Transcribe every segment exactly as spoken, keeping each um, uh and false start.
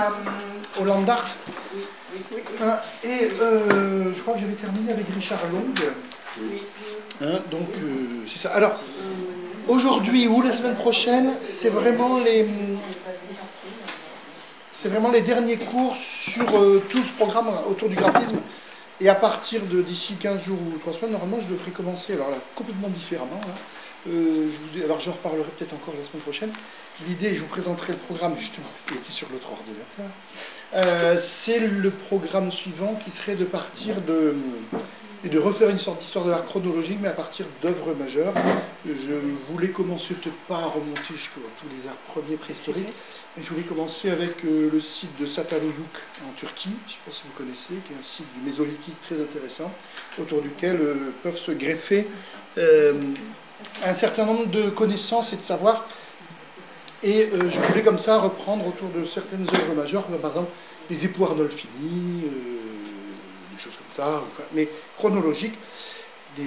Au Landart. Hein, et euh, je crois que j'avais terminé avec Richard Long. Hein, donc, euh, c'est ça. Alors, aujourd'hui ou la semaine prochaine, c'est vraiment les... C'est vraiment les derniers cours sur euh, tout ce programme autour du graphisme. Et à partir de d'ici quinze jours ou trois semaines, normalement, je devrais commencer, alors là, complètement différemment. Hein. Euh, je vous ai, alors j'en reparlerai peut-être encore la semaine prochaine. L'idée, je vous présenterai le programme, justement, qui était sur l'autre ordinateur. Euh, c'est le programme suivant qui serait de partir de... et de refaire une sorte d'histoire de l'art chronologique, mais à partir d'œuvres majeures. Je voulais commencer, peut-être pas à remonter jusqu'à tous les arts premiers préhistoriques, mais je voulais commencer avec euh, le site de Satalhöyük en Turquie, je ne sais pas si vous connaissez, qui est un site du Mésolithique très intéressant, autour duquel euh, peuvent se greffer euh, un certain nombre de connaissances et de savoirs. Et euh, je voulais comme ça reprendre autour de certaines œuvres majeures, comme par exemple les époux Arnolfini, euh, des choses comme ça, enfin, mais chronologiques, des,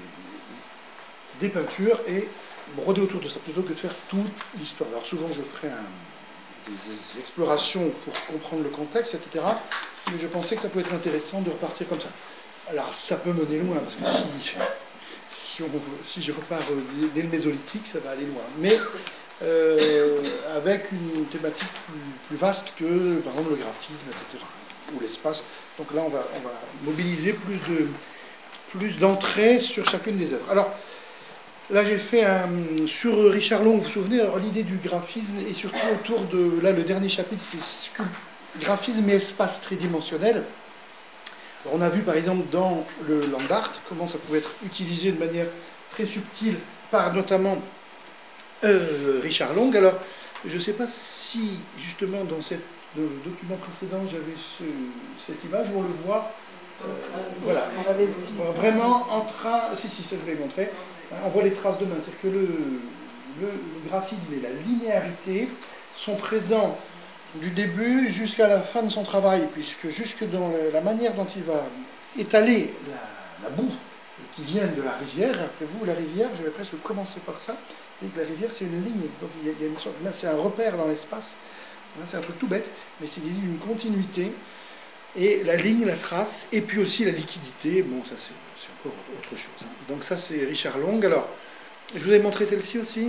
des peintures, et broder autour de ça, plutôt que de faire toute l'histoire. Alors souvent je ferai un, des explorations pour comprendre le contexte, et cetera. Mais je pensais que ça pouvait être intéressant de repartir comme ça. Alors ça peut mener loin, parce que si, si, on, si je repars dès, dès le Mésolithique, ça va aller loin. Mais euh, avec une thématique plus, plus vaste que, par exemple, le graphisme, et cetera. Ou l'espace. Donc là, on va, on va mobiliser plus de plus d'entrées sur chacune des œuvres. Alors, là, j'ai fait un... Sur Richard Long, vous vous souvenez, alors l'idée du graphisme, et surtout autour de... Là, le dernier chapitre, c'est scul... graphisme et espace tridimensionnel. Alors, on a vu, par exemple, dans le land art, comment ça pouvait être utilisé de manière très subtile par, notamment, euh, Richard Long. Alors, je ne sais pas si, justement, dans, cette, dans le document précédent, j'avais ce, cette image où on le voit... Euh, voilà, vraiment en train, si si, ça je vais montrer, on voit les traces de main, c'est-à-dire que le, le, le graphisme et la linéarité sont présents du début jusqu'à la fin de son travail, puisque jusque dans la, la manière dont il va étaler la, la boue qui vient de la rivière, rappelez-vous, la rivière, je vais presque commencer par ça, et que la rivière c'est une ligne, donc il y a, il y a une sorte, c'est un repère dans l'espace, c'est un truc tout bête, mais c'est une continuité. Et la ligne, la trace, et puis aussi la liquidité, bon, ça c'est encore autre chose. Donc ça c'est Richard Long. Alors, je vous ai montré celle-ci aussi.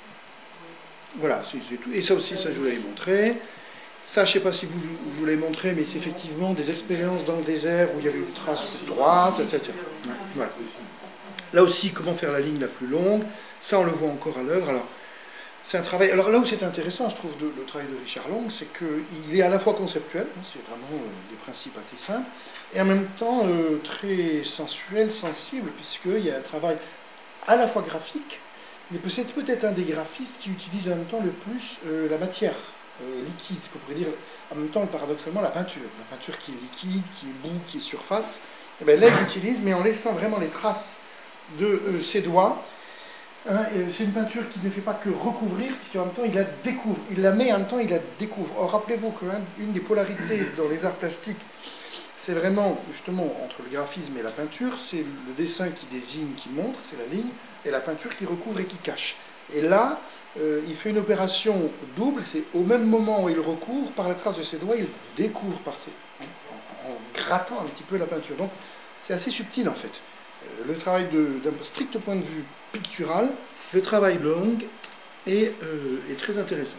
Voilà, c'est tout. Et ça aussi, ça je vous l'avais montré. Ça, je ne sais pas si vous, je vous l'avez montré, mais c'est effectivement des expériences dans le désert où il y avait une trace droite, et cetera. Voilà. Là aussi, comment faire la ligne la plus longue. Ça, on le voit encore à l'œuvre. Alors, c'est un travail. Alors là où c'est intéressant, je trouve, de, le travail de Richard Long, c'est qu'il est à la fois conceptuel, hein, c'est vraiment euh, des principes assez simples, et en même temps euh, très sensuel, sensible, puisqu'il y a un travail à la fois graphique, mais peut-être peut-être un des graphistes qui utilise en même temps le plus euh, la matière euh, liquide, ce qu'on pourrait dire en même temps paradoxalement la peinture, la peinture qui est liquide, qui est boue, qui est surface. Et bien là il l'utilise, mais en laissant vraiment les traces de euh, ses doigts. Hein, c'est une peinture qui ne fait pas que recouvrir, puisqu'en même temps il la découvre, il la met en même temps il la découvre. Or rappelez-vous qu'une des polarités dans les arts plastiques, c'est vraiment justement entre le graphisme et la peinture, c'est le dessin qui désigne, qui montre, c'est la ligne, et la peinture qui recouvre et qui cache. Et là, euh, il fait une opération double, c'est au même moment où il recouvre, par la trace de ses doigts, il découvre par ses, en, en grattant un petit peu la peinture. Donc c'est assez subtil en fait. Le travail d'un strict point de vue pictural, le travail Long est, euh, est très intéressant.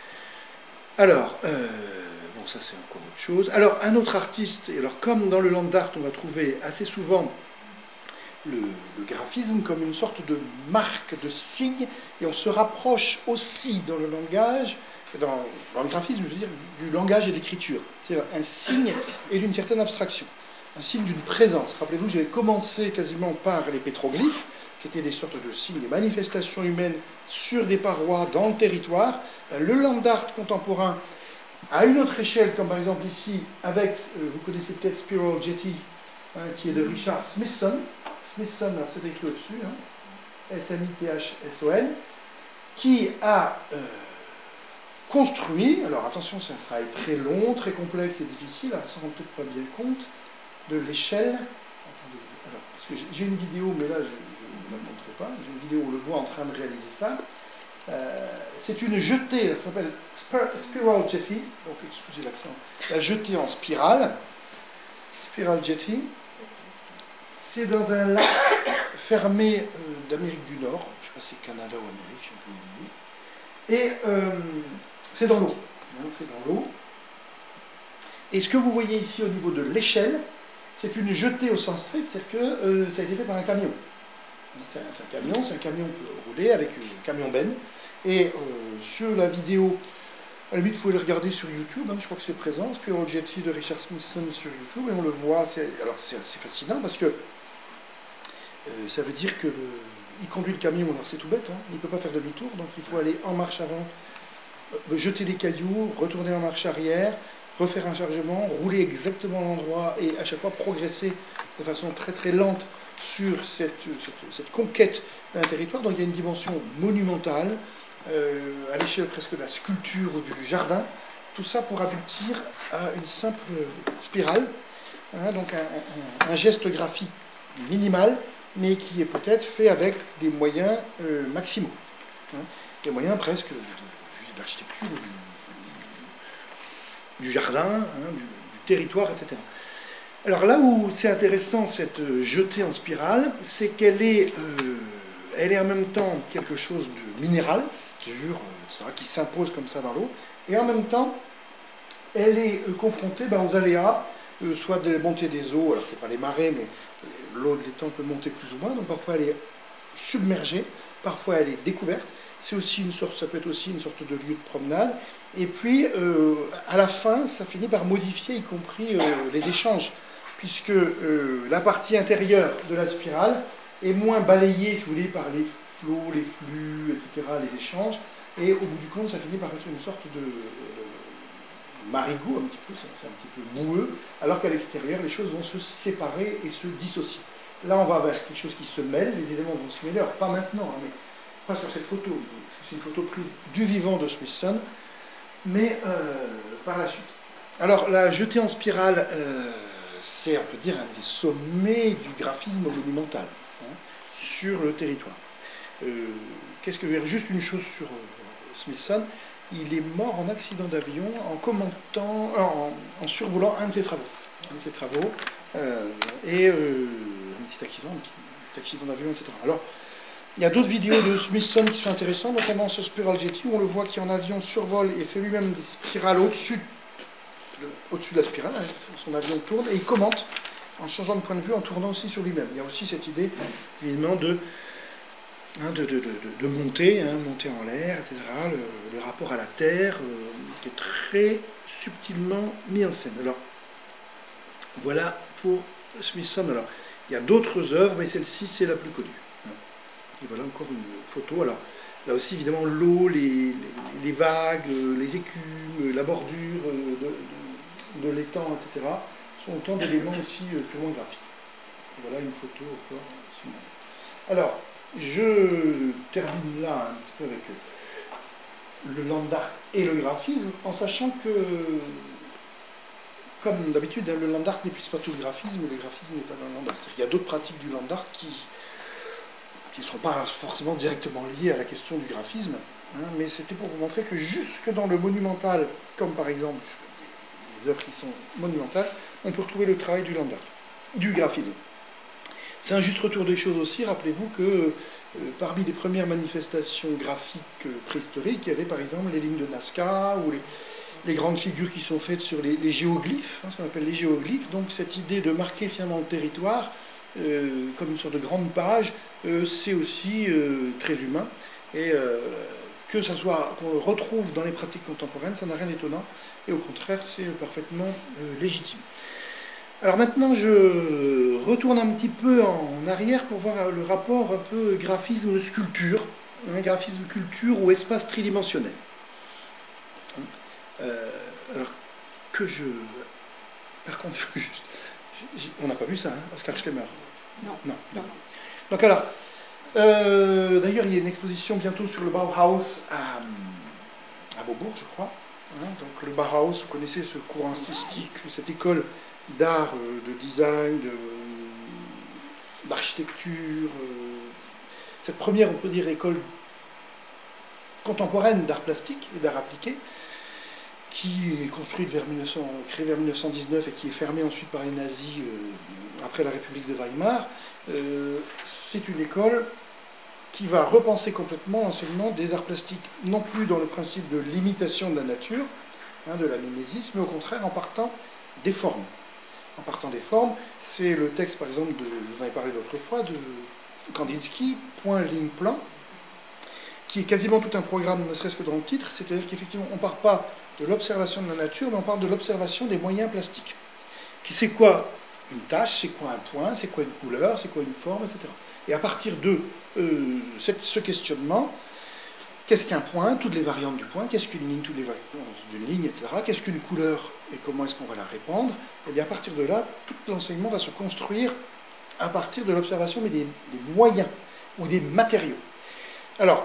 Alors, euh, bon ça c'est encore autre chose. Alors un autre artiste, et alors comme dans le land art on va trouver assez souvent le, le graphisme comme une sorte de marque, de signe, et on se rapproche aussi dans le langage, dans, dans le graphisme je veux dire, du langage et de l'écriture. C'est un signe et d'une certaine abstraction. Un signe d'une présence. Rappelez-vous, j'avais commencé quasiment par les pétroglyphes, qui étaient des sortes de signes, des manifestations humaines sur des parois dans le territoire. Le land art contemporain, à une autre échelle, comme par exemple ici, avec, euh, vous connaissez peut-être Spiral Jetty, hein, qui est de Richard Smithson. Smithson, alors c'est écrit au-dessus, hein, S M I T H S O N, qui a euh, construit, alors attention, c'est un travail très long, très complexe et difficile, alors on ne s'en rend peut-être pas bien compte, de l'échelle. Parce que j'ai une vidéo, mais là je ne la montrerai pas. J'ai une vidéo où on le voit en train de réaliser ça. Euh, c'est une jetée, ça s'appelle Spiral Jetty, donc excusez l'accent, la jetée en spirale, Spiral Jetty. C'est dans un lac fermé euh, d'Amérique du Nord, je ne sais pas si c'est Canada ou Amérique, j'ai un peu oublié. Et euh, c'est dans l'eau, hein, c'est dans l'eau. Et ce que vous voyez ici au niveau de l'échelle, c'est une jetée au sens strict, c'est-à-dire que euh, ça a été fait par un camion. C'est un, un camion, c'est un camion qui peut rouler avec un camion benne. Et euh, sur la vidéo, à la limite, vous pouvez le regarder sur YouTube, hein, je crois que c'est présent, Spiral Jetty de Richard Smithson sur YouTube, et on le voit. Alors c'est assez fascinant parce que euh, ça veut dire que le, il conduit le camion, alors c'est tout bête, hein, il ne peut pas faire demi-tour, donc il faut aller en marche avant, euh, jeter des cailloux, retourner en marche arrière, refaire un chargement, rouler exactement à l'endroit et à chaque fois progresser de façon très très lente sur cette, cette, cette conquête d'un territoire. Donc il y a une dimension monumentale, euh, à l'échelle presque de la sculpture ou du jardin, tout ça pour aboutir à une simple spirale, hein, donc un, un, un geste graphique minimal, mais qui est peut-être fait avec des moyens euh, maximaux, hein, des moyens presque d'architecture, du, du jardin, hein, du, du territoire, et cetera. Alors là où c'est intéressant cette jetée en spirale, c'est qu'elle est, euh, elle est en même temps quelque chose de minéral, dur, et cetera, qui s'impose comme ça dans l'eau, et en même temps, elle est euh, confrontée ben, aux aléas, euh, soit de la montée des eaux, alors c'est pas les marées, mais l'eau de l'étang peut monter plus ou moins, donc parfois elle est submergée, parfois elle est découverte. C'est aussi une sorte, ça peut être aussi une sorte de lieu de promenade. Et puis, euh, à la fin, ça finit par modifier, y compris euh, les échanges, puisque euh, la partie intérieure de la spirale est moins balayée, si vous voulez, par les flots, les flux, et cetera, les échanges. Et au bout du compte, ça finit par être une sorte de, de marigot, un petit peu, c'est un petit peu boueux, alors qu'à l'extérieur, les choses vont se séparer et se dissocier. Là, on va vers quelque chose qui se mêle, les éléments vont se mêler, alors pas maintenant, hein, mais pas sur cette photo, c'est une photo prise du vivant de Smithson, mais euh, par la suite. Alors, la jetée en spirale, euh, c'est, on peut dire, un des sommets du graphisme monumental, hein, sur le territoire. Euh, qu'est-ce que je veux dire? Juste une chose sur euh, Smithson, il est mort en accident d'avion en commentant, euh, en, en survolant un de ses travaux. Un de ses travaux, euh, et euh, un petit accident, un petit, petit accident d'avion, et cetera. Alors, il y a d'autres vidéos de Smithson qui sont intéressantes, notamment sur Spiral Jetty, où on le voit qui en avion survole et fait lui-même des spirales au-dessus de, au-dessus de la spirale, hein, son avion tourne, et il commente en changeant de point de vue, en tournant aussi sur lui-même. Il y a aussi cette idée, évidemment, de, hein, de, de, de, de monter, hein, monter en l'air, et cetera, le, le rapport à la Terre, euh, qui est très subtilement mis en scène. Alors, voilà pour Smithson. Alors, il y a d'autres œuvres, mais celle-ci, c'est la plus connue. Et voilà encore une photo. Alors, là aussi, évidemment, l'eau, les, les, les vagues, les écumes, la bordure de, de, de l'étang, et cetera, sont autant d'éléments aussi purement graphiques. Et voilà une photo encore. Alors, je termine là un petit peu avec le land art et le graphisme, en sachant que, comme d'habitude, le land art n'épuise pas tout le graphisme, et le graphisme n'est pas dans le land art. C'est-à-dire qu'il y a d'autres pratiques du land art qui qui ne sont pas forcément directement liées à la question du graphisme, hein, mais c'était pour vous montrer que jusque dans le monumental, comme par exemple des, des œuvres qui sont monumentales, on peut retrouver le travail du land art, du graphisme. C'est un juste retour des choses aussi. Rappelez-vous que euh, parmi les premières manifestations graphiques euh, préhistoriques, il y avait par exemple les lignes de Nazca ou les, les grandes figures qui sont faites sur les, les géoglyphes, hein, ce qu'on appelle les géoglyphes. Donc cette idée de marquer finalement le territoire euh, comme une sorte de grande page, euh, c'est aussi euh, très humain. Et euh, que ça soit qu'on le retrouve dans les pratiques contemporaines, ça n'a rien d'étonnant. Et au contraire, c'est parfaitement euh, légitime. Alors maintenant, je retourne un petit peu en arrière pour voir le rapport un peu graphisme-sculpture, hein, graphisme-culture ou espace tridimensionnel. Euh, alors que je... Par contre, juste... On n'a pas vu ça, hein, Oscar Schlemmer. Non. Non, d'accord. Donc alors, euh, d'ailleurs, il y a une exposition bientôt sur le Bauhaus à, à Beaubourg, je crois. Hein, donc le Bauhaus, vous connaissez ce courant artistique, cette école d'art, euh, de design, de, d'architecture, euh, cette première, on peut dire, école contemporaine d'art plastique et d'art appliqué, qui est construite vers mille neuf cents, créée vers mille neuf cent dix-neuf et qui est fermée ensuite par les nazis euh, après la République de Weimar. Euh, c'est une école qui va repenser complètement l'enseignement des arts plastiques, non plus dans le principe de l'imitation de la nature, hein, de la mimésis, mais au contraire en partant des formes. En partant des formes, c'est le texte par exemple, de, je vous en avais parlé l'autre fois, de Kandinsky, point, ligne, plan, qui est quasiment tout un programme, ne serait-ce que dans le titre, c'est-à-dire qu'effectivement on ne part pas de l'observation de la nature, mais on parle de l'observation des moyens plastiques. Qui c'est quoi une tâche, c'est quoi un point, c'est quoi une couleur, c'est quoi une forme, et cetera. Et à partir de euh, cette, ce questionnement, qu'est-ce qu'un point, toutes les variantes du point, qu'est-ce qu'une ligne, toutes les variantes d'une ligne, et cetera. Qu'est-ce qu'une couleur et comment est-ce qu'on va la répandre? Et bien à partir de là, tout l'enseignement va se construire à partir de l'observation, mais des, des moyens ou des matériaux. Alors,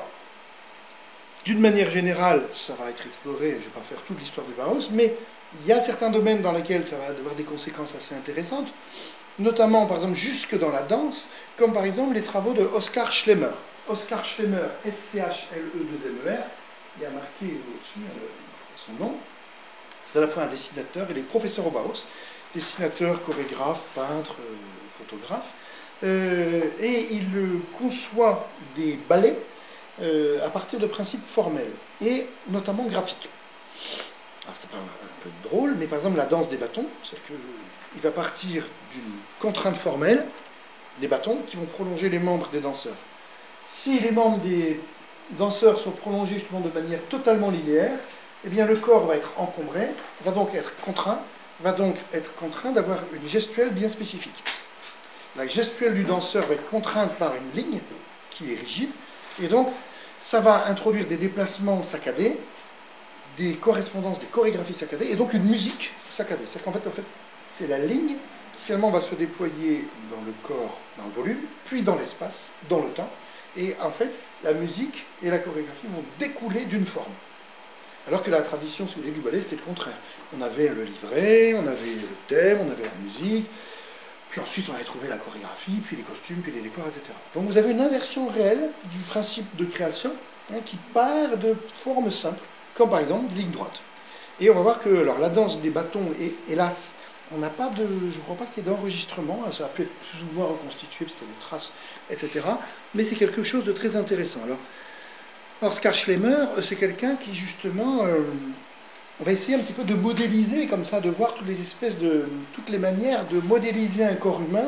d'une manière générale, ça va être exploré, je ne vais pas faire toute l'histoire du Bauhaus, mais il y a certains domaines dans lesquels ça va avoir des conséquences assez intéressantes, notamment, par exemple, jusque dans la danse, comme par exemple les travaux de Oskar Schlemmer. Oskar Schlemmer, S C H L E deux M E R, il y a marqué au-dessus son nom, c'est à la fois un dessinateur, il est professeur au Bauhaus, dessinateur, chorégraphe, peintre, euh, photographe, euh, et il euh, conçoit des ballets Euh, à partir de principes formels, et notamment graphiques. Alors c'est pas un peu drôle, mais par exemple la danse des bâtons, c'est-à-dire qu'il va partir d'une contrainte formelle, des bâtons qui vont prolonger les membres des danseurs. Si les membres des danseurs sont prolongés justement de manière totalement linéaire, eh bien le corps va être encombré, va donc être contraint, va donc être contraint d'avoir une gestuelle bien spécifique. La gestuelle du danseur va être contrainte par une ligne qui est rigide, et donc, ça va introduire des déplacements saccadés, des correspondances, des chorégraphies saccadées, et donc une musique saccadée. C'est-à-dire qu'en fait, en fait, c'est la ligne qui finalement va se déployer dans le corps, dans le volume, puis dans l'espace, dans le temps. Et en fait, la musique et la chorégraphie vont découler d'une forme. Alors que la tradition, si vous voulez, du ballet, c'était le contraire. On avait le livret, on avait le thème, on avait la musique, puis ensuite, on avait trouvé la chorégraphie, puis les costumes, puis les décors, et cetera. Donc vous avez une inversion réelle du principe de création, hein, qui part de formes simples, comme par exemple ligne droite. Et on va voir que alors, la danse des bâtons, est, hélas, on n'a pas de, je ne crois pas qu'il y ait d'enregistrement, hein, ça a pu être plus ou moins reconstitué, parce qu'il y a des traces, et cetera. Mais c'est quelque chose de très intéressant. Alors, Oskar Schlemmer, c'est quelqu'un qui justement... Euh, on va essayer un petit peu de modéliser comme ça, de voir toutes les espèces de, toutes les manières de modéliser un corps humain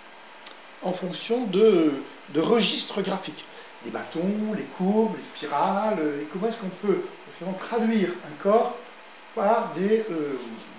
en fonction de, de registres graphiques. Les bâtons, les courbes, les spirales, et comment est-ce qu'on peut finalement traduire un corps par des, euh,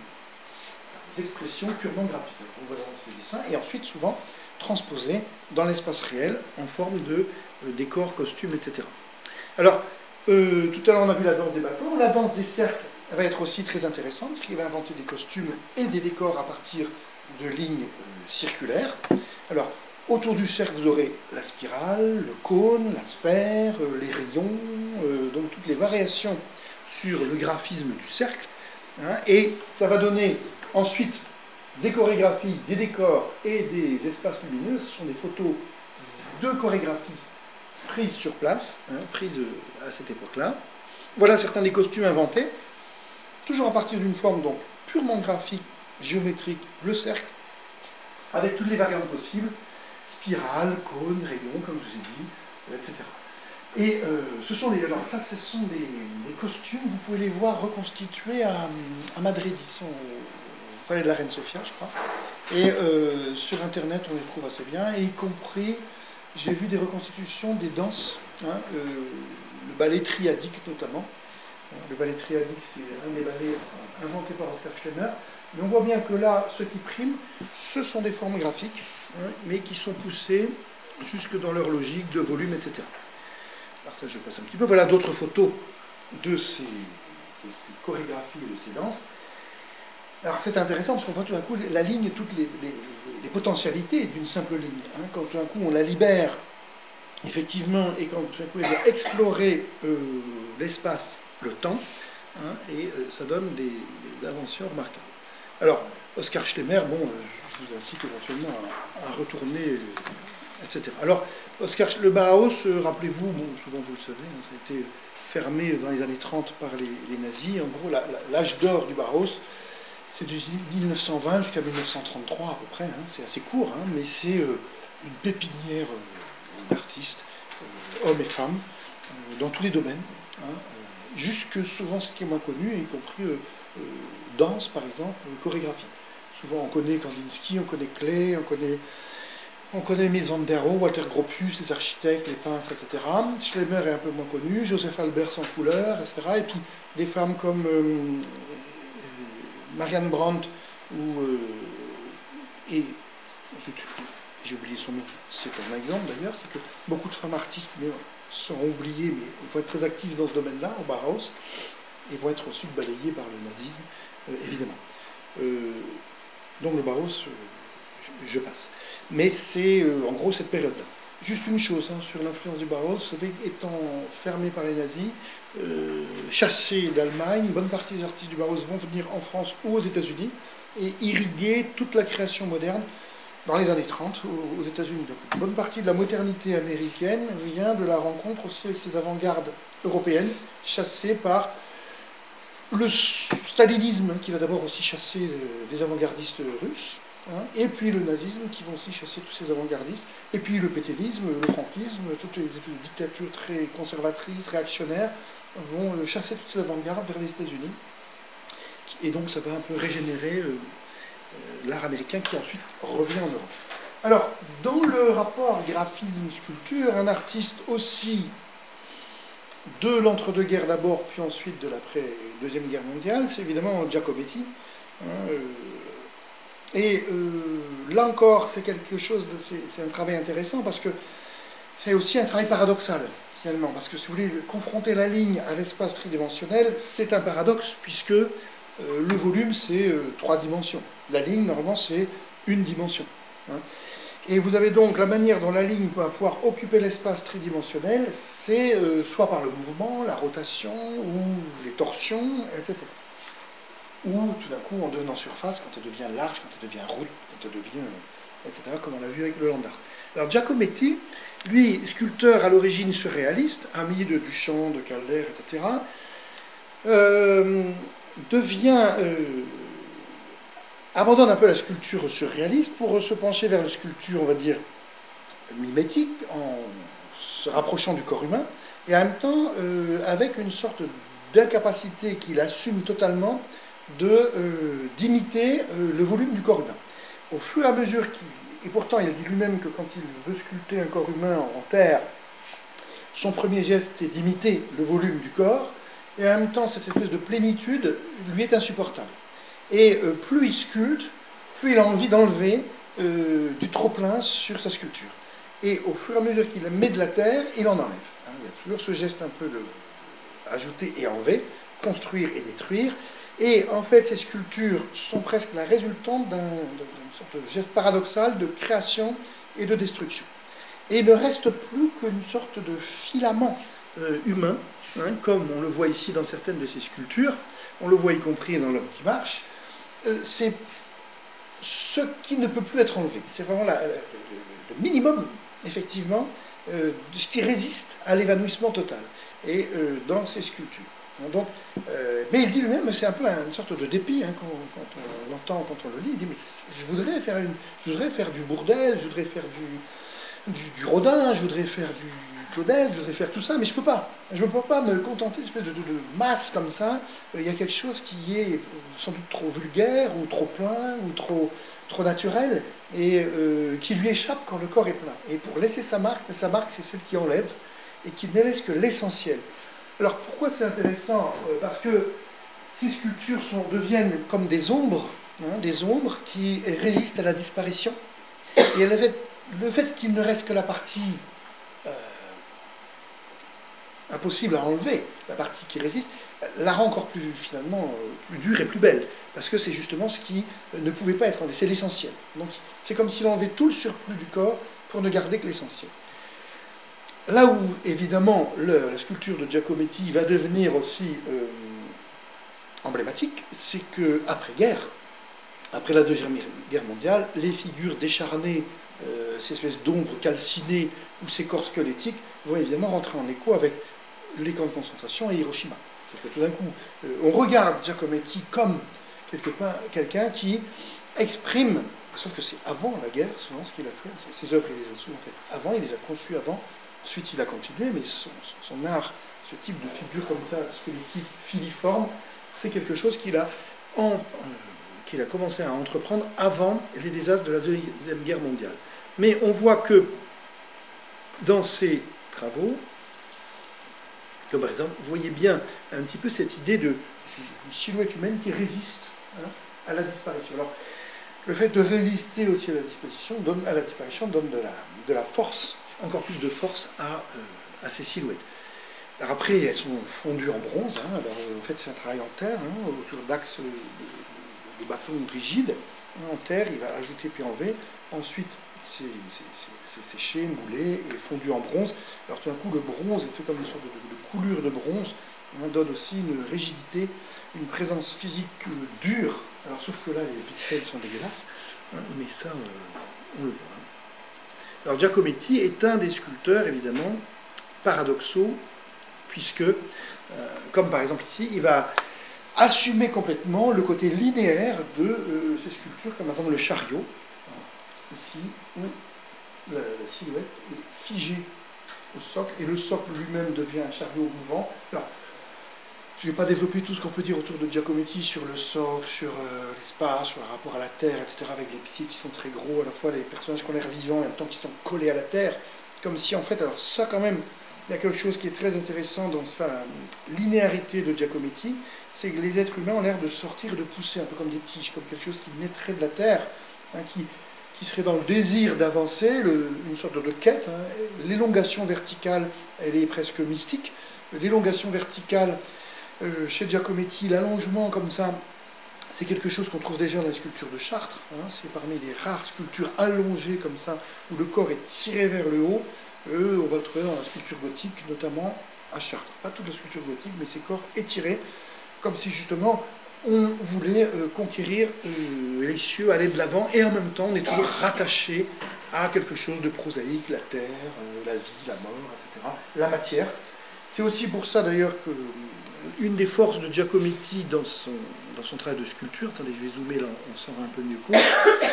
des expressions purement graphiques. On voit dans ces dessins, et ensuite souvent transposés dans l'espace réel en forme de euh, décors, costumes, et cetera. Alors, euh, tout à l'heure on a vu la danse des bâtons, la danse des cercles va être aussi très intéressante, parce qu'il va inventer des costumes et des décors à partir de lignes euh, circulaires. Alors, autour du cercle, vous aurez la spirale, le cône, la sphère, euh, les rayons, euh, donc toutes les variations sur le graphisme du cercle. Hein, et ça va donner ensuite des chorégraphies, des décors et des espaces lumineux. Ce sont des photos de chorégraphies prises sur place, hein, prises à cette époque-là. Voilà certains des costumes inventés. Toujours à partir d'une forme donc purement graphique, géométrique, le cercle, avec toutes les variantes possibles, spirale, cône, rayon, comme je vous ai dit, et cetera. Et euh, ce sont les, alors ça, ce sont des, des costumes, vous pouvez les voir reconstitués à, à Madrid, ils sont au palais de la Reine Sofia, je crois. Et euh, sur Internet, on les trouve assez bien, et y compris, j'ai vu des reconstitutions des danses, hein, euh, le ballet triadique notamment. Le ballet triadique, c'est un des ballets inventés par Oskar Schlemmer. Mais on voit bien que là, ce qui prime, ce sont des formes graphiques, hein, mais qui sont poussées jusque dans leur logique de volume, et cetera. Alors ça, je passe un petit peu. Voilà d'autres photos de ces, de ces chorégraphies et de ces danses. Alors c'est intéressant parce qu'on voit tout d'un coup la ligne, toutes les, les, les potentialités d'une simple ligne. Hein. Quand tout d'un coup on la libère, effectivement, et quand tout d'un coup elle va explorer euh, l'espace, le temps, hein, et euh, ça donne des, des inventions remarquables. Alors, Oskar Schlemmer, bon, euh, je vous incite éventuellement à, à retourner, euh, et cetera. Alors, Oskar, le Bauhaus, euh, rappelez-vous, bon, souvent vous le savez, hein, ça a été fermé dans les années trente par les, les nazis. En gros, l'âge d'or du Bauhaus, c'est de mille neuf cent vingt jusqu'à mille neuf cent trente-trois à peu près. Hein. C'est assez court, hein, mais c'est euh, une pépinière euh, d'artistes, euh, hommes et femmes, euh, dans tous les domaines. Hein, euh, jusque souvent ce qui est moins connu, y compris euh, euh, danse par exemple, chorégraphie. Souvent on connaît Kandinsky, on connaît Klee, on connaît, on connaît Mies van der Rohe, Walter Gropius, les architectes, les peintres, et cetera. Schlemmer est un peu moins connu, Joseph Albers en couleur, et cetera. Et puis des femmes comme euh, Marianne Brandt ou euh, et ensuite, j'ai oublié son nom, c'est un exemple d'ailleurs, c'est que beaucoup de femmes artistes mais, sont oubliées, mais il faut être très actives dans ce domaine-là, au Bauhaus, et vont être ensuite balayées par le nazisme, euh, évidemment. Euh, donc le Bauhaus, euh, je, je passe. Mais c'est euh, en gros cette période-là. Juste une chose hein, sur l'influence du Bauhaus, vous savez, étant fermé par les nazis, euh, chassés d'Allemagne, une bonne partie des artistes du Bauhaus vont venir en France ou aux États-Unis et irriguer toute la création moderne dans les années trente aux États-Unis. Donc une bonne partie de la modernité américaine vient de la rencontre aussi avec ces avant-gardes européennes chassées par le stalinisme qui va d'abord aussi chasser les avant-gardistes russes, hein, et puis le nazisme qui vont aussi chasser tous ces avant-gardistes, et puis le pétainisme, le franquisme, toutes les dictatures très conservatrices, réactionnaires, vont chasser toutes ces avant-gardes vers les États-Unis. Et donc ça va un peu régénérer euh, l'art américain qui ensuite revient en Europe. Alors, dans le rapport graphisme-sculpture, un artiste aussi de l'entre-deux-guerres d'abord, puis ensuite de l'après-deuxième guerre mondiale, c'est évidemment Giacometti. Hein, euh, et euh, là encore, c'est quelque chose, de, c'est, c'est un travail intéressant parce que c'est aussi un travail paradoxal, finalement, parce que si vous voulez confronter la ligne à l'espace tridimensionnel, c'est un paradoxe puisque euh, le volume c'est euh, trois dimensions. La ligne, normalement, c'est une dimension. Hein. Et vous avez donc la manière dont la ligne va pouvoir occuper l'espace tridimensionnel, c'est euh, soit par le mouvement, la rotation, ou les torsions, et cetera. Ou tout d'un coup en devenant surface, quand elle devient large, quand elle devient route, quand elle devient, euh, et cetera, comme on l'a vu avec le land art. Alors Giacometti, lui, sculpteur à l'origine surréaliste, ami de Duchamp, de Calder, et cetera, euh, devient... Euh, abandonne un peu la sculpture surréaliste pour se pencher vers la sculpture, on va dire, mimétique, en se rapprochant du corps humain, et en même temps euh, avec une sorte d'incapacité qu'il assume totalement de, euh, d'imiter euh, le volume du corps humain. Au fur et à mesure qu'il... Et pourtant, il a dit lui-même que quand il veut sculpter un corps humain en terre, son premier geste, c'est d'imiter le volume du corps, et en même temps, cette espèce de plénitude lui est insupportable. Et euh, plus il sculpte, plus il a envie d'enlever euh, du trop-plein sur sa sculpture. Et au fur et à mesure qu'il met de la terre, il en enlève. Hein, il y a toujours ce geste un peu de ajouter et enlever, construire et détruire. Et en fait, ces sculptures sont presque la résultante d'un, d'une sorte de geste paradoxal de création et de destruction. Et il ne reste plus qu'une sorte de filament euh, humain, hein, comme on le voit ici dans certaines de ces sculptures, on le voit y compris dans l'homme qui marche. Euh, c'est ce qui ne peut plus être enlevé. C'est vraiment la, la, le, le minimum, effectivement, euh, de ce qui résiste à l'évanouissement total. Et euh, dans ces sculptures. Donc, euh, mais il dit lui-même, c'est un peu une sorte de dépit hein, quand, quand on l'entend, quand on le lit. Il dit mais je voudrais faire une, je voudrais faire du Bourdelle, je voudrais faire du, du, du Rodin, je voudrais faire du Claudel, je voudrais faire tout ça, mais je ne peux pas. Je ne peux pas me contenter d'une espèce de, de, de masse comme ça. Il y a quelque chose qui est sans doute trop vulgaire, ou trop plein, ou trop, trop naturel, et euh, qui lui échappe quand le corps est plein. Et pour laisser sa marque, sa marque, c'est celle qui enlève, et qui ne laisse que l'essentiel. Alors pourquoi c'est intéressant? Parce que ces sculptures sont, deviennent comme des ombres, hein, des ombres qui résistent à la disparition. Et le fait, le fait qu'il ne reste que la partie euh, impossible à enlever, la partie qui résiste, la rend encore plus finalement plus dure et plus belle, parce que c'est justement ce qui ne pouvait pas être enlevé, c'est l'essentiel. Donc c'est comme s'il enlevait tout le surplus du corps pour ne garder que l'essentiel. Là où, évidemment, le, la sculpture de Giacometti va devenir aussi euh, emblématique, c'est qu'après-guerre, après la Deuxième Guerre mondiale, les figures décharnées, euh, ces espèces d'ombres calcinées ou ces corps squelettiques vont évidemment rentrer en écho avec les camps de concentration à Hiroshima. C'est que tout d'un coup, euh, on regarde Giacometti comme quelqu'un qui exprime, sauf que c'est avant la guerre, souvent ce qu'il a fait, ses œuvres, il les a souvent faites avant, il les a conçues avant, ensuite il a continué, mais son, son art, ce type de figure comme ça, squelettique, filiforme, c'est quelque chose qu'il a, en, euh, qu'il a commencé à entreprendre avant les désastres de la Deuxième Guerre mondiale. Mais on voit que dans ses travaux, comme par exemple, vous voyez bien un petit peu cette idée de, de silhouette humaine qui résiste hein, à la disparition. Alors, le fait de résister aussi à la disparition donne, à la disparition donne de la, de la force, encore plus de force à, euh, à ces silhouettes. Alors après, elles sont fondues en bronze. Hein, alors, en fait, c'est un travail en terre, hein, autour d'axes de, de, de bâtons rigides. En terre, il va ajouter puis enlever. Ensuite, c'est séché, moulé et fondu en bronze. Alors tout d'un coup, le bronze est fait comme une sorte de, de, de coulure de bronze, hein, donne aussi une rigidité, une présence physique euh, dure. Alors sauf que là, les pixels sont dégueulasses, hein, mais ça, euh, on le voit. Hein. Alors Giacometti est un des sculpteurs, évidemment, paradoxaux, puisque, euh, comme par exemple ici, il va assumer complètement le côté linéaire de euh, ces sculptures, comme par exemple le chariot, ici, où la, la silhouette est figée au socle, et le socle lui-même devient un chariot mouvant. Alors, je ne vais pas développer tout ce qu'on peut dire autour de Giacometti sur le socle, sur euh, l'espace, sur le rapport à la terre, et cetera, avec les pieds qui sont très gros, à la fois les personnages qui ont l'air vivants, en même temps qui sont collés à la terre, comme si en fait, alors ça quand même, il y a quelque chose qui est très intéressant dans sa linéarité de Giacometti, c'est que les êtres humains ont l'air de sortir, de pousser, un peu comme des tiges, comme quelque chose qui naîtrait de la terre, hein, qui... qui serait dans le désir d'avancer, une sorte de quête. Hein. L'élongation verticale, elle est presque mystique. L'élongation verticale, euh, chez Giacometti, l'allongement comme ça, c'est quelque chose qu'on trouve déjà dans les sculptures de Chartres. Hein. C'est parmi les rares sculptures allongées comme ça, où le corps est tiré vers le haut. Euh, on va le trouver dans la sculpture gothique, notamment à Chartres. Pas toute la sculpture gothique, mais ces corps étirés, comme si justement on voulait euh, conquérir euh, les cieux, aller de l'avant, et en même temps on est toujours rattaché à quelque chose de prosaïque, la terre, euh, la vie, la mort, et cetera, la matière. C'est aussi pour ça d'ailleurs que euh, une des forces de Giacometti dans son, dans son travail de sculpture, attendez, je vais zoomer là, on s'en rend un peu mieux compte,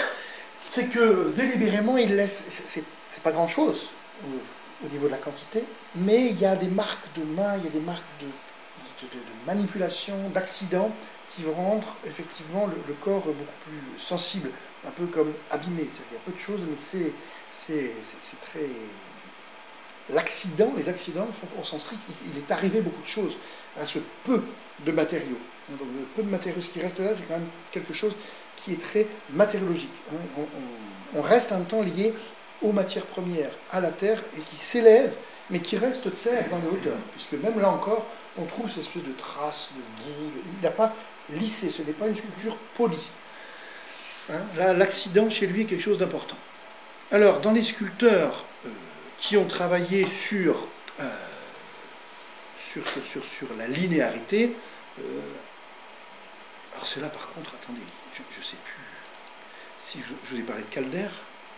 c'est que délibérément il laisse, c'est, c'est pas grand chose au, au niveau de la quantité, mais il y a des marques de main, il y a des marques de De, de, de manipulation, d'accidents qui vont rendre effectivement le, le corps beaucoup plus sensible, un peu comme abîmé. Il y a peu de choses, mais c'est, c'est, c'est, c'est très... L'accident, les accidents font au sens strict, il, il est arrivé beaucoup de choses à ce peu de matériaux. Donc le peu de matériaux, ce qui reste là, c'est quand même quelque chose qui est très matériologique. On, on, on reste en même temps lié aux matières premières, à la terre, et qui s'élève, mais qui reste terre dans les hauteurs, puisque même là encore, on trouve cette espèce de traces, de boue, il n'a pas lissé, ce n'est pas une sculpture polie. Hein, là, l'accident chez lui est quelque chose d'important. Alors, dans les sculpteurs euh, qui ont travaillé sur, euh, sur, sur, sur, sur la linéarité, euh, alors cela par contre, attendez, je ne sais plus, si je, je vous ai parlé de Calder,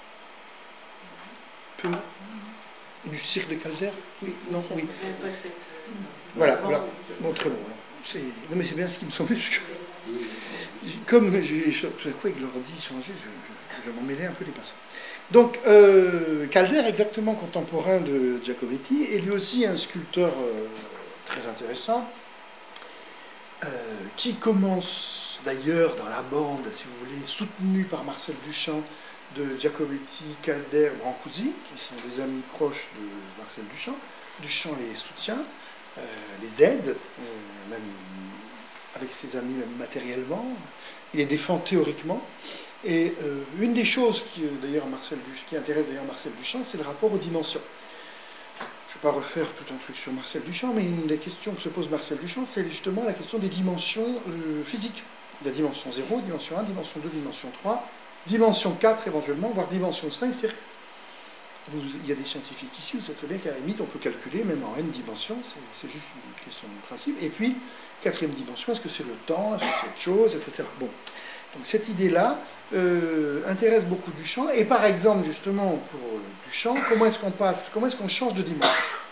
peu, du cirque de Calder, oui, non, oui. Voilà, voilà. Bon, très bon. C'est... Non, mais c'est bien ce qui me semblait. Comme j'ai, tout à coup, avec l'ordi changé, je, je, je m'en mêlais un peu les pinceaux. Donc, euh, Calder, exactement contemporain de Giacometti, est lui aussi un sculpteur euh, très intéressant, euh, qui commence d'ailleurs dans la bande, si vous voulez, soutenue par Marcel Duchamp, de Giacometti, Calder, Brancusi, qui sont des amis proches de Marcel Duchamp. Duchamp les soutient, euh, les aide, euh, même avec ses amis, même matériellement. Il les défend théoriquement. Et euh, une des choses qui, d'ailleurs, Marcel Duchamp, qui intéresse d'ailleurs Marcel Duchamp, c'est le rapport aux dimensions. Je ne vais pas refaire tout un truc sur Marcel Duchamp, mais une des questions que se pose Marcel Duchamp, c'est justement la question des dimensions euh, physiques. La dimension zéro, dimension un, dimension deux, dimension trois, dimension quatre éventuellement, voire dimension cinq, c'est-à-dire vous, il y a des scientifiques ici, vous savez très bien qu'à la limite on peut calculer même en n dimensions, c'est, c'est juste une question de principe. Et puis, quatrième dimension, est-ce que c'est le temps, est-ce que c'est autre chose, et cetera. Bon, donc cette idée-là euh, intéresse beaucoup Duchamp. Et par exemple, justement, pour euh, Duchamp, comment est-ce qu'on passe, comment est-ce qu'on change de dimension?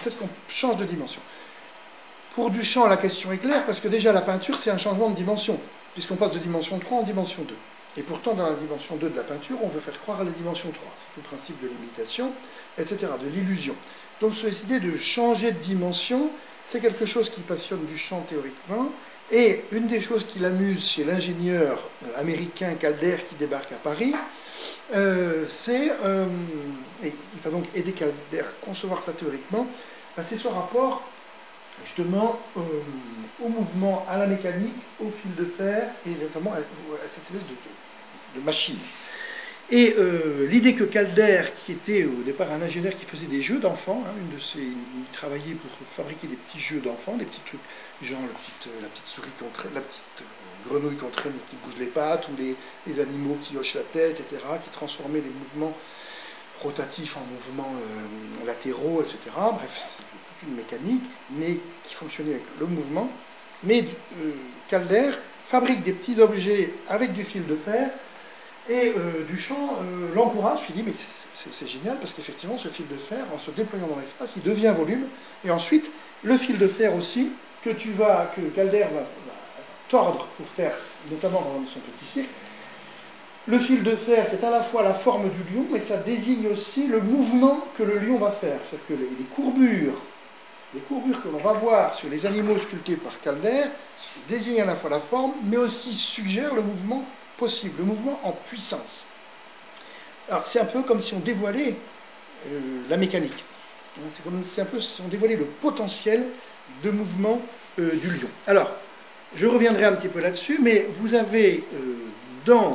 Quand est-ce qu'on change de dimension? Pour Duchamp, la question est claire, parce que déjà la peinture, c'est un changement de dimension, puisqu'on passe de dimension trois en dimension deux. Et pourtant, dans la dimension deux de la peinture, on veut faire croire à la dimension trois. C'est tout le principe de l'imitation, et cetera, de l'illusion. Donc cette idée de changer de dimension, c'est quelque chose qui passionne Duchamp théoriquement, et une des choses qui l'amuse chez l'ingénieur américain Calder qui débarque à Paris, euh, c'est, euh, et il va donc aider Calder à concevoir ça théoriquement, ben c'est son rapport justement euh, au mouvement, à la mécanique, au fil de fer, et notamment à, à cette espèce de, de, de machine. Et euh, l'idée que Calder, qui était au départ un ingénieur qui faisait des jeux d'enfants, hein, une de ses, il travaillait pour fabriquer des petits jeux d'enfants, des petits trucs, genre la petite, la petite souris qu'on traîne, la petite grenouille qu'on traîne et qui bouge les pattes, ou les, les animaux qui hochent la tête, et cetera, qui transformaient les mouvements rotatifs en mouvements euh, latéraux, et cetera. Bref, c'est toute une mécanique, mais qui fonctionnait avec le mouvement. Mais euh, Calder fabrique des petits objets avec du fil de fer. Et euh, Duchamp euh, l'encourage, il dit mais c'est génial parce qu'effectivement ce fil de fer, en se déployant dans l'espace, il devient volume. Et ensuite, le fil de fer aussi, que tu vas, que Calder va, va tordre pour faire, notamment dans son petit cirque. Le fil de fer, c'est à la fois la forme du lion, mais ça désigne aussi le mouvement que le lion va faire. C'est-à-dire que les, les courbures, les courbures que l'on va voir sur les animaux sculptés par Calder désignent à la fois la forme, mais aussi suggèrent le mouvement possible, le mouvement en puissance. Alors c'est un peu comme si on dévoilait euh, la mécanique. C'est comme si un peu si on dévoilait le potentiel de mouvement euh, du lion. Alors, je reviendrai un petit peu là-dessus, mais vous avez euh, dans euh,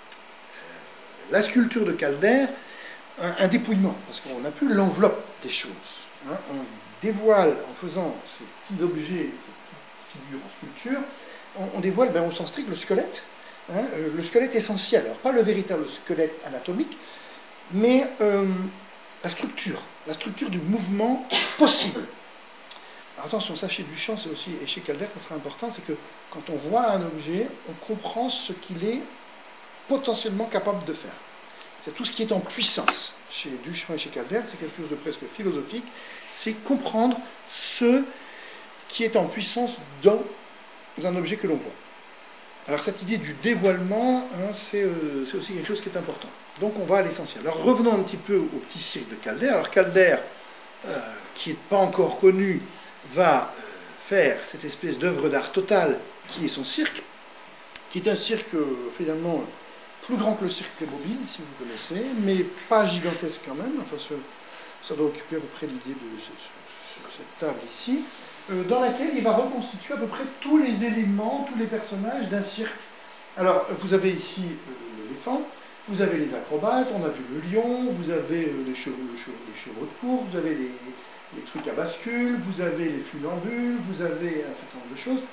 la sculpture de Calder un, un dépouillement, parce qu'on n'a plus l'enveloppe des choses. Hein. On dévoile, en faisant ces petits objets, ces petites figures en sculpture, on, on dévoile ben, au sens strict le squelette. Hein, euh, le squelette essentiel, alors pas le véritable squelette anatomique, mais euh, la structure, la structure du mouvement possible. Alors attention, ça chez Duchamp, c'est aussi, et chez Calder, ça sera important, c'est que quand on voit un objet, on comprend ce qu'il est potentiellement capable de faire. C'est tout ce qui est en puissance. Chez Duchamp et chez Calder, c'est quelque chose de presque philosophique, c'est comprendre ce qui est en puissance dans un objet que l'on voit. Alors cette idée du dévoilement, hein, c'est euh, aussi quelque chose qui est important. Donc on va à l'essentiel. Alors revenons un petit peu au petit cirque de Calder. Alors Calder, euh, qui n'est pas encore connu, va euh, faire cette espèce d'œuvre d'art totale qui est son cirque, qui est un cirque euh, finalement plus grand que le cirque Playmobil, si vous connaissez, mais pas gigantesque quand même. Enfin, ce, ça doit occuper à peu près l'idée de sur, sur cette table ici. Euh, dans laquelle il va reconstituer à peu près tous les éléments, tous les personnages d'un cirque. Alors, vous avez ici euh, l'éléphant, vous avez les acrobates, on a vu le lion, vous avez euh, les, chevaux, les, chevaux, les chevaux de course, vous avez les, les trucs à bascule, vous avez les funambules, vous avez un certain nombre de choses.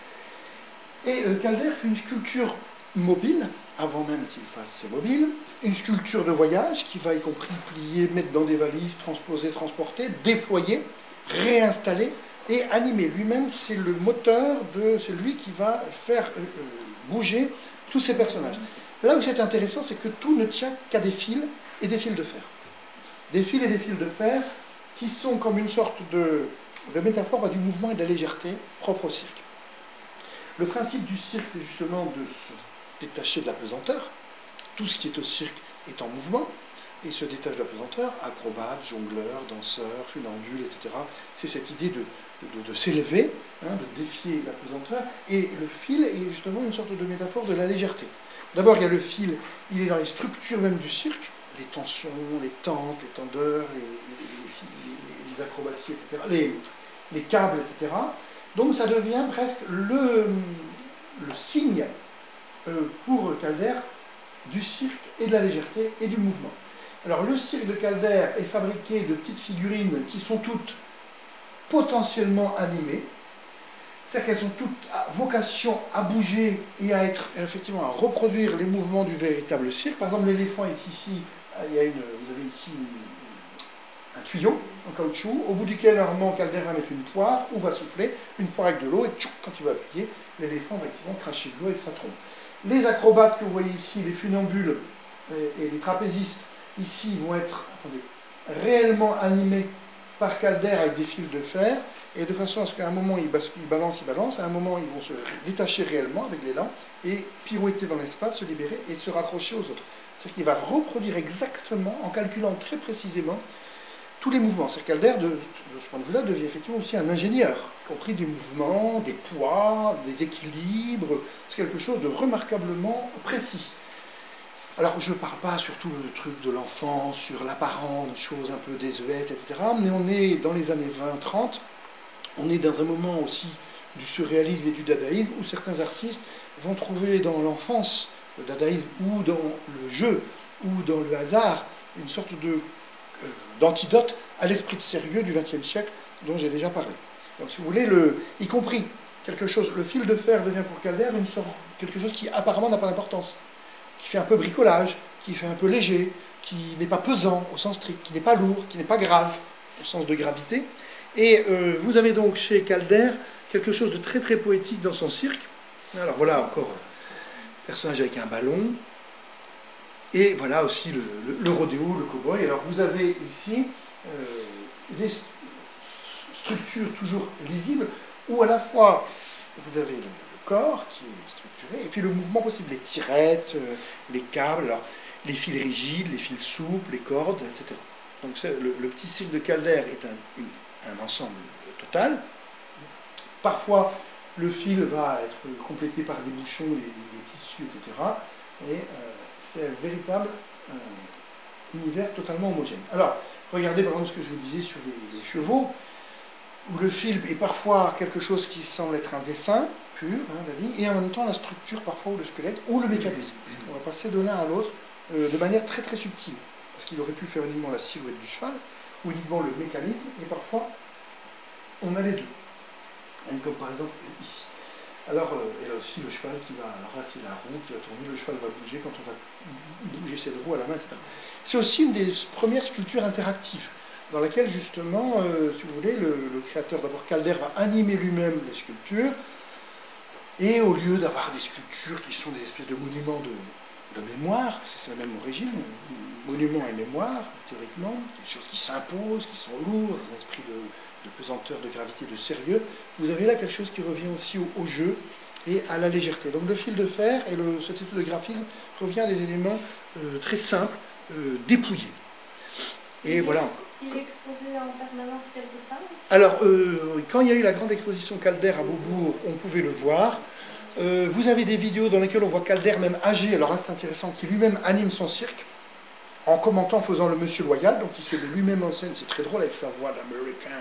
Et euh, Calder fait une sculpture mobile, avant même qu'il fasse ses mobiles, une sculpture de voyage qui va y compris plier, mettre dans des valises, transposer, transporter, déployer, réinstaller, et animé. Lui-même, c'est le moteur, de, c'est lui qui va faire euh, bouger tous ces personnages. Là où c'est intéressant, c'est que tout ne tient qu'à des fils et des fils de fer. Des fils et des fils de fer qui sont comme une sorte de, de métaphore du mouvement et de la légèreté propre au cirque. Le principe du cirque, c'est justement de se détacher de la pesanteur. Tout ce qui est au cirque est en mouvement et se détache de la pesanteur, acrobates, jongleurs, danseurs, funambules, et cetera. C'est cette idée de, de, de s'élever, hein, de défier la pesanteur, et le fil est justement une sorte de métaphore de la légèreté. D'abord, il y a le fil, il est dans les structures même du cirque, les tensions, les tentes, les tendeurs, les, les, les, les acrobaties, et cetera, les, les câbles, et cetera. Donc ça devient presque le, le signe euh, pour Calder du cirque et de la légèreté et du mouvement. Alors le cirque de Calder est fabriqué de petites figurines qui sont toutes potentiellement animées, c'est-à-dire qu'elles ont toutes vocation à bouger et à être effectivement à reproduire les mouvements du véritable cirque. Par exemple, l'éléphant est ici, il y a une, vous avez ici une, un tuyau en caoutchouc, au bout duquel normalement Calder va mettre une poire ou va souffler, une poire avec de l'eau, et tchou, quand il va appuyer, l'éléphant va effectivement cracher de l'eau et sa trompe. Les acrobates que vous voyez ici, les funambules et, et les trapézistes, ici vont être attendez, réellement animés par Calder avec des fils de fer, et de façon à ce qu'à un moment, ils, ils balancent, ils balancent, à un moment, ils vont se détacher réellement avec les lampes, et pirouetter dans l'espace, se libérer, et se raccrocher aux autres. C'est-à-dire qu'il va reproduire exactement, en calculant très précisément, tous les mouvements. C'est-à-dire Calder, de, de ce point de vue-là, devient effectivement aussi un ingénieur, y compris des mouvements, des poids, des équilibres. C'est quelque chose de remarquablement précis. Alors, je ne parle pas surtout le truc de l'enfant, sur l'apparence, des choses un peu désuètes, et cetera. Mais on est dans les années vingt trente, on est dans un moment aussi du surréalisme et du dadaïsme, où certains artistes vont trouver dans l'enfance, le dadaïsme, ou dans le jeu, ou dans le hasard, une sorte de d'antidote à l'esprit de sérieux du vingtième siècle dont j'ai déjà parlé. Donc si vous voulez, le, y compris quelque chose, le fil de fer devient pour Calder une sorte, quelque chose qui apparemment n'a pas d'importance, qui fait un peu bricolage, qui fait un peu léger, qui n'est pas pesant au sens strict, qui n'est pas lourd, qui n'est pas grave au sens de gravité. Et euh, vous avez donc chez Calder quelque chose de très très poétique dans son cirque. Alors voilà encore un personnage avec un ballon. Et voilà aussi le, le, le rodéo, le cow-boy. Alors vous avez ici euh, des structures toujours lisibles, où à la fois vous avez le, le corps qui est structuré, et puis le mouvement possible, les tirettes, euh, les câbles, alors, les fils rigides, les fils souples, les cordes, et cetera. Donc le, le petit cirque de Calder est un, une, un ensemble total. Parfois, le fil va être complété par des bouchons, des, des tissus, et cetera. Et euh, c'est un véritable euh, univers totalement homogène. Alors, regardez par exemple ce que je vous disais sur les, les chevaux, où le fil est parfois quelque chose qui semble être un dessin pur, hein, la ligne, et en même temps la structure parfois, ou le squelette, ou le mécanisme. On va passer de l'un à l'autre euh, de manière très très subtile, parce qu'il aurait pu faire uniquement la silhouette du cheval, ou uniquement le mécanisme, et parfois on a les deux. Et comme par exemple ici. Alors, euh, et là aussi, le cheval qui va, alors là c'est la roue qui va tourner, le cheval va bouger quand on va bouger cette roue à la main, et cetera. C'est aussi une des premières sculptures interactives, dans laquelle justement, euh, si vous voulez, le, le créateur, d'abord Calder, va animer lui-même les sculptures, et au lieu d'avoir des sculptures qui sont des espèces de monuments de, de mémoire, parce que c'est la même origine, monument et mémoire, théoriquement, des choses qui s'imposent, qui sont lourdes, dans un esprit de, de pesanteur, de gravité, de sérieux, vous avez là quelque chose qui revient aussi au, au jeu et à la légèreté. Donc le fil de fer et le, ce type de graphisme revient à des éléments euh, très simples, euh, dépouillés. Et il voilà. Est, il est exposé en permanence quelque part aussi. Alors, euh, quand il y a eu la grande exposition Calder à Beaubourg, on pouvait le voir. Euh, vous avez des vidéos dans lesquelles on voit Calder même âgé, alors là c'est intéressant, qui lui-même anime son cirque, en commentant, en faisant le monsieur loyal, donc il se met lui-même en scène, c'est très drôle avec sa voix d'américain,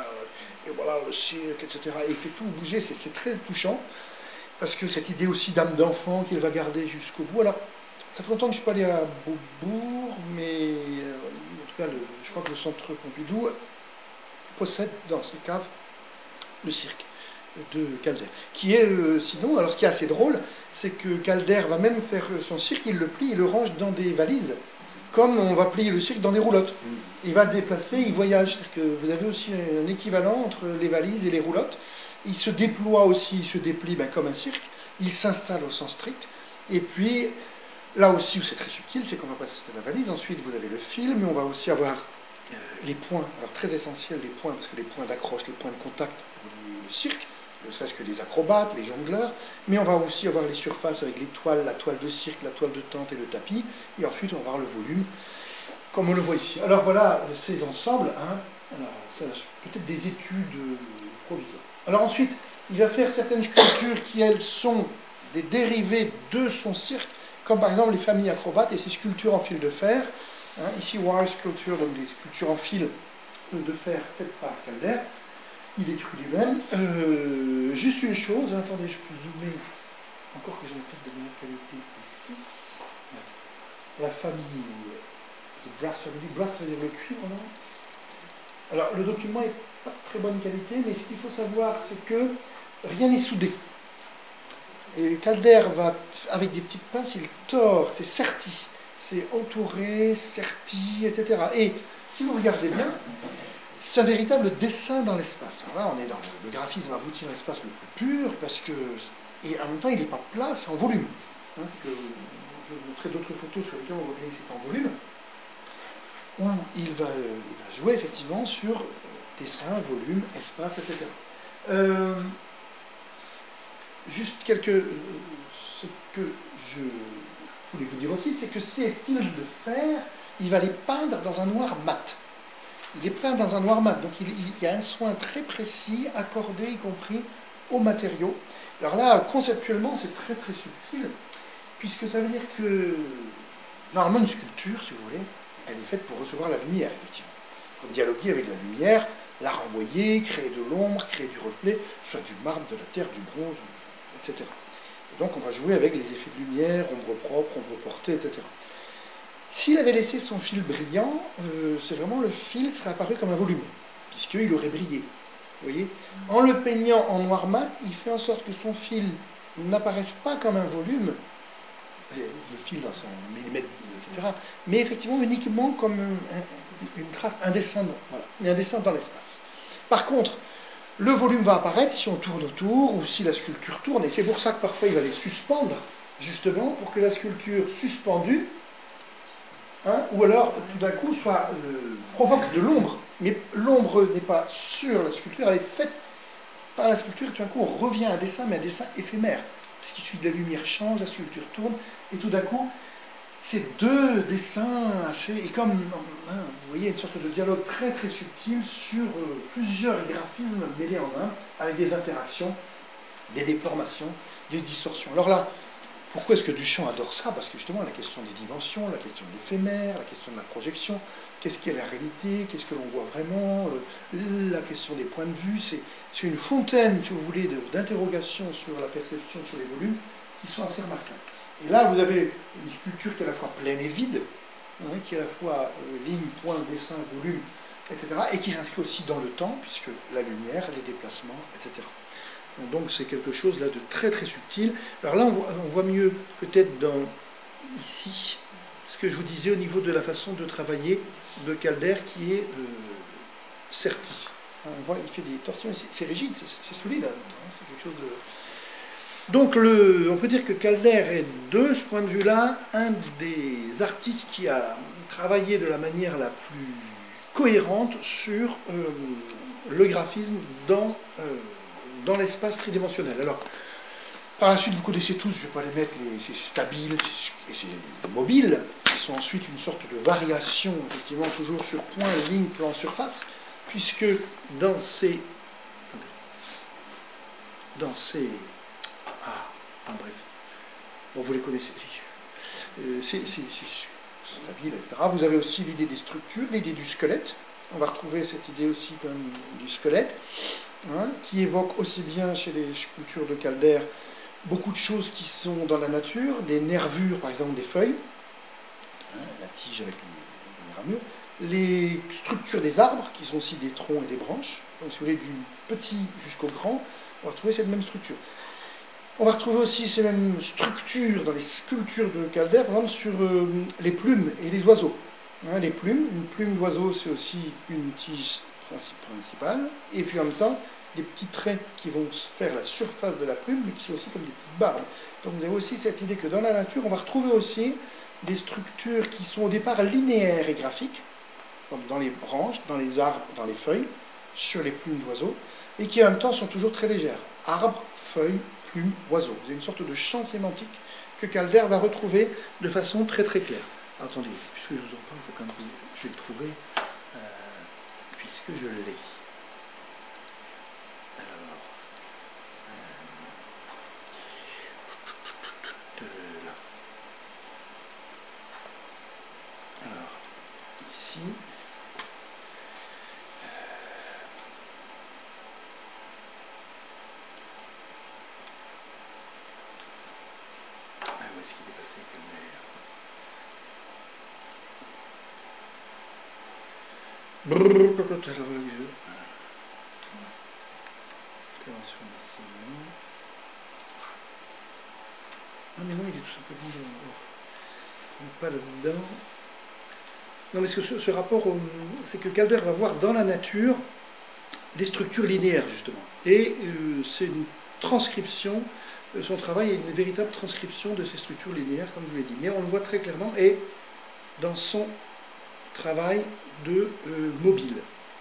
et voilà le cirque, et cetera. Et il fait tout bouger, c'est très touchant, parce que cette idée aussi d'âme d'enfant qu'il va garder jusqu'au bout. Alors, ça fait longtemps que je ne suis pas allé à Beaubourg, mais euh, en tout cas, le, je crois que le centre Pompidou possède dans ses caves le cirque de Calder, qui est euh, sinon, alors ce qui est assez drôle, c'est que Calder va même faire son cirque, il le plie, il le range dans des valises, comme on va plier le cirque dans des roulottes. Il va déplacer, il voyage, c'est-à-dire que vous avez aussi un équivalent entre les valises et les roulottes. Il se déploie aussi, il se déplie ben, comme un cirque, il s'installe au sens strict, et puis là aussi où c'est très subtil, c'est qu'on va passer de la valise, ensuite vous avez le fil, mais on va aussi avoir euh, les points, alors très essentiels les points, parce que les points d'accroche, les points de contact pour le cirque, ne serait-ce que les acrobates, les jongleurs, mais on va aussi avoir les surfaces avec les toiles, la toile de cirque, la toile de tente et le tapis, et ensuite on va avoir le volume, comme on le voit ici. Alors voilà ces ensembles, hein. Alors ça, peut-être des études provisoires. Alors ensuite, il va faire certaines sculptures qui, elles, sont des dérivés de son cirque, comme par exemple les familles acrobates et ces sculptures en fil de fer. Hein. Ici, Wire Sculpture, donc des sculptures en fil de fer faites par Calder. Il écrit lui-même. Euh, juste une chose, attendez, je peux zoomer, encore que j'ai peut-être de meilleure qualité ici. La famille, The Brass Family, Brass, ça veut dire le cuivre, non? Alors, le document n'est pas de très bonne qualité, mais ce qu'il faut savoir, c'est que rien n'est soudé. Et Calder va, avec des petites pinces, il tord, c'est serti, c'est entouré, serti, et cetera. Et si vous regardez bien, c'est un véritable dessin dans l'espace. Alors là, on est dans le, le graphisme abouti dans l'espace le plus pur, parce que, et en même temps, il n'est pas plat, c'est en volume. Hein, c'est que, je vais vous montrer d'autres photos sur lesquelles on voit bien que c'est en volume. où il va, il va jouer effectivement sur dessin, volume, espace, et cetera. Euh, juste quelques... Ce que je voulais vous dire aussi, c'est que ces fils de fer, il va les peindre dans un noir mat. Il est peint dans un noir mat, donc il, il y a un soin très précis accordé, y compris aux matériaux. Alors là, conceptuellement, c'est très très subtil, puisque ça veut dire que, normalement, une sculpture, si vous voulez, elle est faite pour recevoir la lumière, effectivement. Pour dialoguer avec la lumière, la renvoyer, créer de l'ombre, créer du reflet, soit du marbre, de la terre, du bronze, et cetera. Et donc on va jouer avec les effets de lumière, ombre propre, ombre portée, et cetera. S'il avait laissé son fil brillant, euh, c'est vraiment le fil serait apparu comme un volume, puisqu'il aurait brillé. Vous voyez ? En le peignant en noir mat, il fait en sorte que son fil n'apparaisse pas comme un volume, le fil dans son millimètre, et cetera, mais effectivement uniquement comme un, une trace, un dessin, voilà, mais un dessin dans l'espace. Par contre, le volume va apparaître si on tourne autour ou si la sculpture tourne, et c'est pour ça que parfois il va les suspendre, justement, pour que la sculpture suspendue, hein, ou alors tout d'un coup, soit, euh, provoque de l'ombre. Mais l'ombre n'est pas sur la sculpture, elle est faite par la sculpture, et tout d'un coup on revient à un dessin, mais un dessin éphémère. Parce qu'il suffit que la lumière change, la sculpture tourne, et tout d'un coup, ces deux dessins assez, et comme, hein, vous voyez, une sorte de dialogue très très subtil sur euh, plusieurs graphismes mêlés en un, avec des interactions, des déformations, des distorsions. Alors là, pourquoi est-ce que Duchamp adore ça? Parce que justement, la question des dimensions, la question de l'éphémère, la question de la projection, qu'est-ce qu'est la réalité, qu'est-ce que l'on voit vraiment, euh, la question des points de vue, c'est une fontaine, si vous voulez, d'interrogations sur la perception, sur les volumes, qui sont assez remarquables. Et là, vous avez une sculpture qui est à la fois pleine et vide, hein, qui est à la fois euh, ligne, point, dessin, volume, et cetera, et qui s'inscrit aussi dans le temps, puisque la lumière, les déplacements, et cetera. Donc c'est quelque chose là de très très subtil. Alors là on voit, on voit mieux peut-être dans ici ce que je vous disais au niveau de la façon de travailler de Calder qui est euh, serti. On voit il fait des torsions, c'est rigide, c'est solide en même temps, c'est quelque chose de... Donc le, on peut dire que Calder est de ce point de vue-là un des artistes qui a travaillé de la manière la plus cohérente sur euh, le graphisme dans... Euh, dans l'espace tridimensionnel. Alors, par la suite, vous connaissez tous, je ne vais pas les mettre, c'est stable et c'est mobile, qui sont ensuite une sorte de variation, effectivement, toujours sur point, ligne, plan, surface, puisque dans ces... Attendez. Dans ces... Ah, enfin, bref. Bon, vous les connaissez. Euh, c'est stable, et cetera. Vous avez aussi l'idée des structures, l'idée du squelette. On va retrouver cette idée aussi quand même du squelette. Hein, qui évoque aussi bien chez les sculptures de Calder beaucoup de choses qui sont dans la nature, des nervures par exemple des feuilles, hein, la tige avec les, les ramures, les structures des arbres qui sont aussi des troncs et des branches, donc si vous voulez du petit jusqu'au grand, on va retrouver cette même structure. On va retrouver aussi ces mêmes structures dans les sculptures de Calder, par exemple sur euh, les plumes et les oiseaux. Hein, les plumes, une plume d'oiseau c'est aussi une tige principale, et puis en même temps des petits traits qui vont faire la surface de la plume, mais qui sont aussi comme des petites barbes. Donc vous avez aussi cette idée que dans la nature, on va retrouver aussi des structures qui sont au départ linéaires et graphiques, comme dans les branches, dans les arbres, dans les feuilles, sur les plumes d'oiseaux, et qui en même temps sont toujours très légères. Arbres, feuilles, plumes, oiseaux. Vous avez une sorte de champ sémantique que Calder va retrouver de façon très très claire. Attendez, puisque je vous en parle, il faut quand même que je vais le trouver, euh, puisque je l'ai. Alors, euh, de là. Alors, ici, ah, où est-ce qu'il est passé, Calder? Brrr, peut-être je veux que je... Intervention d'ici, non. Ah mais non, il est tout simplement dans... Il n'est pas là-dedans. Non, mais ce, ce, ce rapport, c'est que Calder va voir dans la nature des structures linéaires, justement. Et euh, c'est une transcription, euh, son travail est une véritable transcription de ces structures linéaires, comme je vous l'ai dit. Mais on le voit très clairement, et dans son travail de euh, mobile.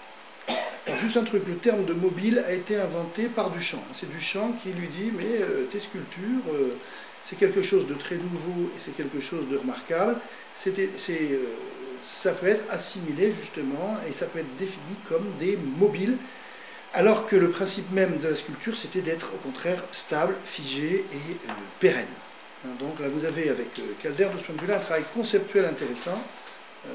Alors, juste un truc, le terme de mobile a été inventé par Duchamp. C'est Duchamp qui lui dit, mais euh, tes sculptures, euh, c'est quelque chose de très nouveau et c'est quelque chose de remarquable. C'est, c'est, euh, ça peut être assimilé justement et ça peut être défini comme des mobiles, alors que le principe même de la sculpture, c'était d'être au contraire stable, figé et euh, pérenne. Donc là, vous avez avec euh, Calder, de ce point de vue-là, un travail conceptuel intéressant. Euh,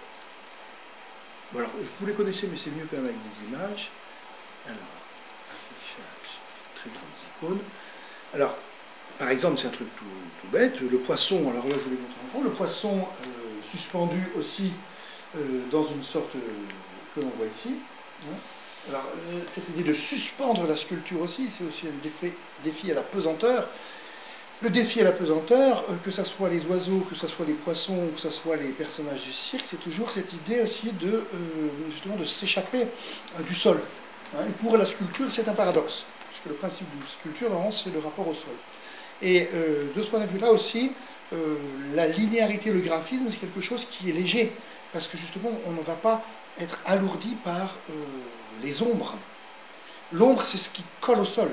Bon, alors, vous les connaissez, mais c'est mieux quand même avec des images. Alors, affichage, très grandes icônes. Alors, par exemple, c'est un truc tout, tout bête, le poisson, alors là, je vous l'ai montré en gros, le poisson euh, suspendu aussi euh, dans une sorte euh, que l'on voit ici. Hein. Alors, euh, cette idée de suspendre la sculpture aussi, c'est aussi un défi, défi à la pesanteur. Le défi à la pesanteur, que ce soit les oiseaux, que ce soit les poissons, que ce soit les personnages du cirque, c'est toujours cette idée aussi de, euh, justement de s'échapper euh, du sol. Hein. Et pour la sculpture, c'est un paradoxe, puisque le principe d'une sculpture, normalement, c'est le rapport au sol. Et euh, de ce point de vue-là aussi, euh, la linéarité, le graphisme, c'est quelque chose qui est léger, parce que justement, on ne va pas être alourdi par euh, les ombres. L'ombre, c'est ce qui colle au sol.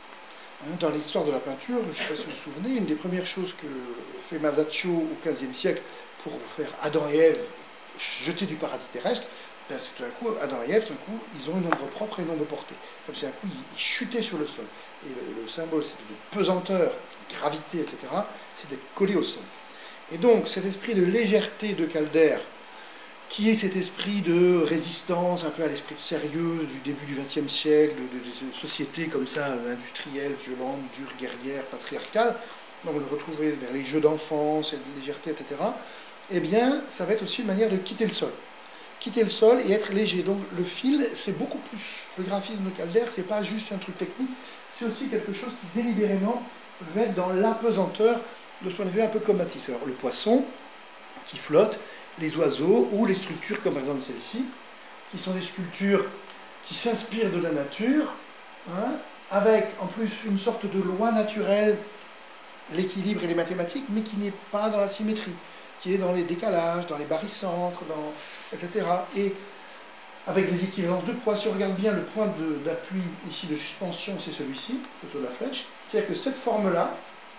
Dans l'histoire de la peinture, je ne sais pas si vous vous souvenez, une des premières choses que fait Masaccio au quinzième siècle pour faire Adam et Ève jeter du paradis terrestre, ben c'est tout d'un coup, Adam et Ève, tout d'un coup, ils ont une ombre propre et une ombre portée. Comme si d'un coup, ils, ils chutaient sur le sol. Et le, le symbole, c'est de pesanteur, de gravité, et cetera, c'est d'être collé au sol. Et donc, cet esprit de légèreté de Calder, qui est cet esprit de résistance, un peu à l'esprit de sérieux du début du vingtième siècle, de, de, de sociétés comme ça, industrielles, violentes, dures, guerrières, patriarcales, donc on le retrouvait vers les jeux d'enfance, et de légèreté, et cetera, eh bien, ça va être aussi une manière de quitter le sol. Quitter le sol et être léger. Donc le fil, c'est beaucoup plus, le graphisme de Calder, c'est pas juste un truc technique, c'est aussi quelque chose qui délibérément va être dans l'apesanteur, de ce point de vue un peu comme Matisse. Alors le poisson, qui flotte, les oiseaux ou les structures comme par exemple celle-ci, qui sont des sculptures qui s'inspirent de la nature, hein, avec en plus une sorte de loi naturelle, l'équilibre et les mathématiques, mais qui n'est pas dans la symétrie, qui est dans les décalages, dans les barycentres, dans, et cetera. Et avec les équivalences de poids, si on regarde bien le point d'appui ici de suspension, c'est celui-ci, plutôt la flèche, c'est-à-dire que cette forme-là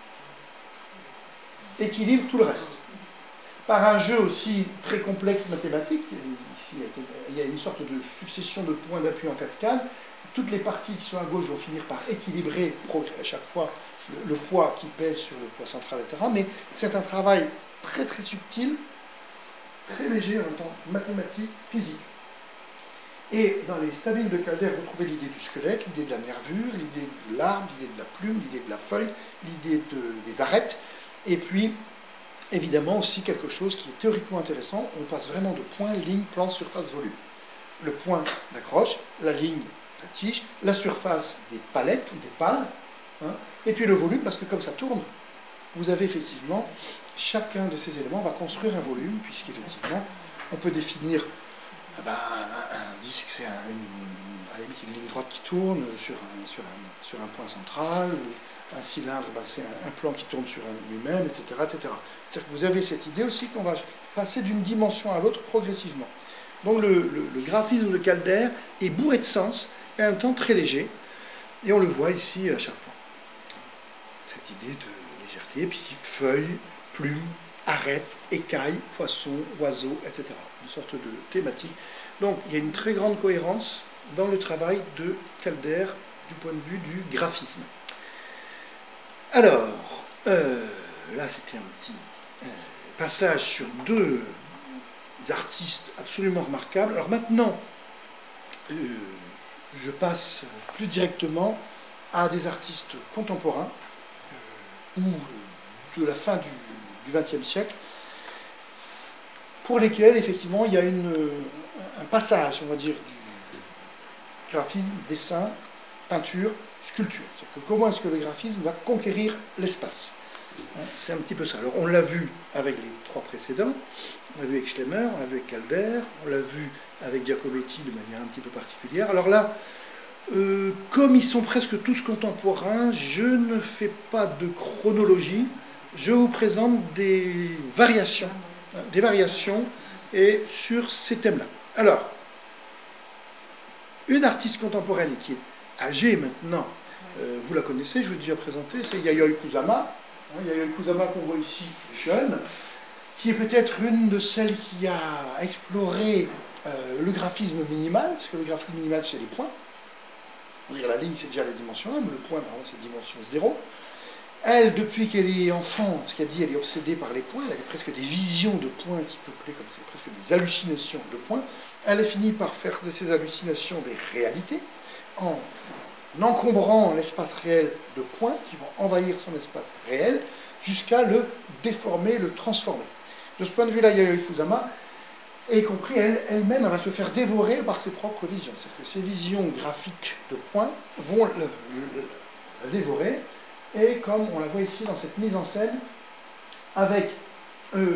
équilibre tout le reste. Par un jeu aussi très complexe mathématique, ici il y a une sorte de succession de points d'appui en cascade, toutes les parties qui sont à gauche vont finir par équilibrer à chaque fois le, le poids qui pèse sur le poids central, et cetera. Mais c'est un travail très très subtil, très léger en même temps mathématique, physique. Et dans les stabines de Calder, vous trouvez l'idée du squelette, l'idée de la nervure, l'idée de l'arbre, l'idée de la plume, l'idée de la feuille, l'idée de, des arêtes, et puis évidemment aussi quelque chose qui est théoriquement intéressant, on passe vraiment de point, ligne, plan, surface, volume. Le point d'accroche, la ligne, la tige, la surface des palettes ou des pales, hein, et puis le volume, parce que comme ça tourne, vous avez effectivement, chacun de ces éléments va construire un volume, puisqu'effectivement, on peut définir eh ben, un, un disque, c'est un, une, à la limite une ligne droite qui tourne sur un, sur un, sur un point central, ou un cylindre, ben, c'est un, un plan qui tourne sur lui-même, et cetera, et cetera. C'est-à-dire que vous avez cette idée aussi qu'on va passer d'une dimension à l'autre progressivement. Donc le, le, le graphisme de Calder est bourré de sens, et en même temps très léger, et on le voit ici à chaque fois. Cette idée de légèreté, et puis feuilles, plumes, arêtes, écailles, poissons, oiseaux, et cetera. Une sorte de thématique. Donc il y a une très grande cohérence dans le travail de Calder du point de vue du graphisme. Alors, euh, là c'était un petit euh, passage sur deux artistes absolument remarquables. Alors maintenant, euh, je passe plus directement à des artistes contemporains euh, ou de la fin du vingtième siècle, pour lesquels effectivement il y a une, un passage, on va dire, du graphisme, dessin, peinture, sculpture. C'est-à-dire que comment est-ce que le graphisme va conquérir l'espace? C'est un petit peu ça. Alors on l'a vu avec les trois précédents, on l'a vu avec Schlemmer, on l'a vu avec Calder, on l'a vu avec Giacometti de manière un petit peu particulière. Alors là, euh, comme ils sont presque tous contemporains, je ne fais pas de chronologie, je vous présente des variations, hein, des variations et sur ces thèmes-là. Alors, une artiste contemporaine qui est âgée maintenant, euh, vous la connaissez, je vous l'ai déjà présenté, c'est Yayoi Kusama. Hein, Yayoi Kusama qu'on voit ici jeune, qui est peut-être une de celles qui a exploré euh, le graphisme minimal, parce que le graphisme minimal c'est les points. On dirait la ligne c'est déjà la dimension un, mais le point normalement c'est dimension zéro. Elle, depuis qu'elle est enfant, ce qu'elle dit, elle est obsédée par les points, elle a presque des visions de points qui peuplaient comme ça, presque des hallucinations de points. Elle a fini par faire de ces hallucinations des réalités, en encombrant l'espace réel de points qui vont envahir son espace réel, jusqu'à le déformer, le transformer. De ce point de vue-là, Yayoi Kusama, y compris elle, elle-même, elle va se faire dévorer par ses propres visions. C'est-à-dire que ces visions graphiques de points vont le, le, le dévorer. Et comme on la voit ici dans cette mise en scène, avec euh,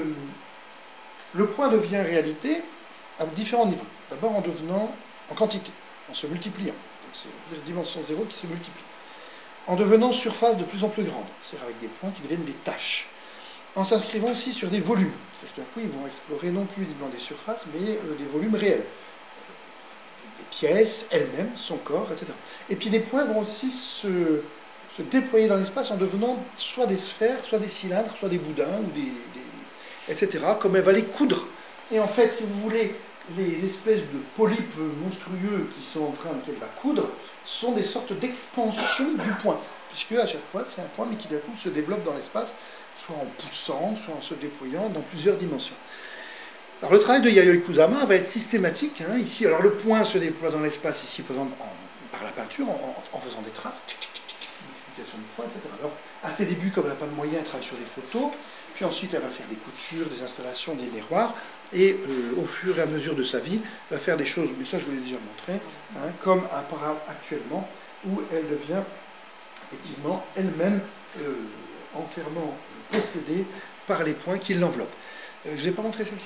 le point devient réalité à différents niveaux. D'abord en devenant en quantité, en se multipliant. Donc c'est la dimension zéro qui se multiplie. En devenant surface de plus en plus grande, c'est-à-dire avec des points qui deviennent des tâches. En s'inscrivant aussi sur des volumes. C'est-à-dire qu'un coup, ils vont explorer non plus uniquement des surfaces, mais euh, des volumes réels. Des pièces, elles-mêmes, son corps, et cetera. Et puis les points vont aussi se... se déployer dans l'espace en devenant soit des sphères, soit des cylindres, soit des boudins, ou des, des, et cetera, comme elle va les coudre. Et en fait, si vous voulez, les espèces de polypes monstrueux qui sont en train, qu'elle va coudre, sont des sortes d'expansion du point, puisque à chaque fois, c'est un point, mais qui d'un coup se développe dans l'espace, soit en poussant, soit en se déployant dans plusieurs dimensions. Alors le travail de Yayoi Kusama va être systématique, hein, ici. Alors le point se déploie dans l'espace, ici, par exemple, en, par la peinture, en, en faisant des traces, de points, et cetera. Alors, à ses débuts, comme elle n'a pas de moyens, elle travaille sur des photos, puis ensuite elle va faire des coutures, des installations, des miroirs, et euh, au fur et à mesure de sa vie, elle va faire des choses, mais ça je vous l'ai déjà montré, hein, comme actuellement, où elle devient effectivement elle-même euh, entièrement possédée par les points qui l'enveloppent. Euh, je ne vous ai pas montré celle-ci ?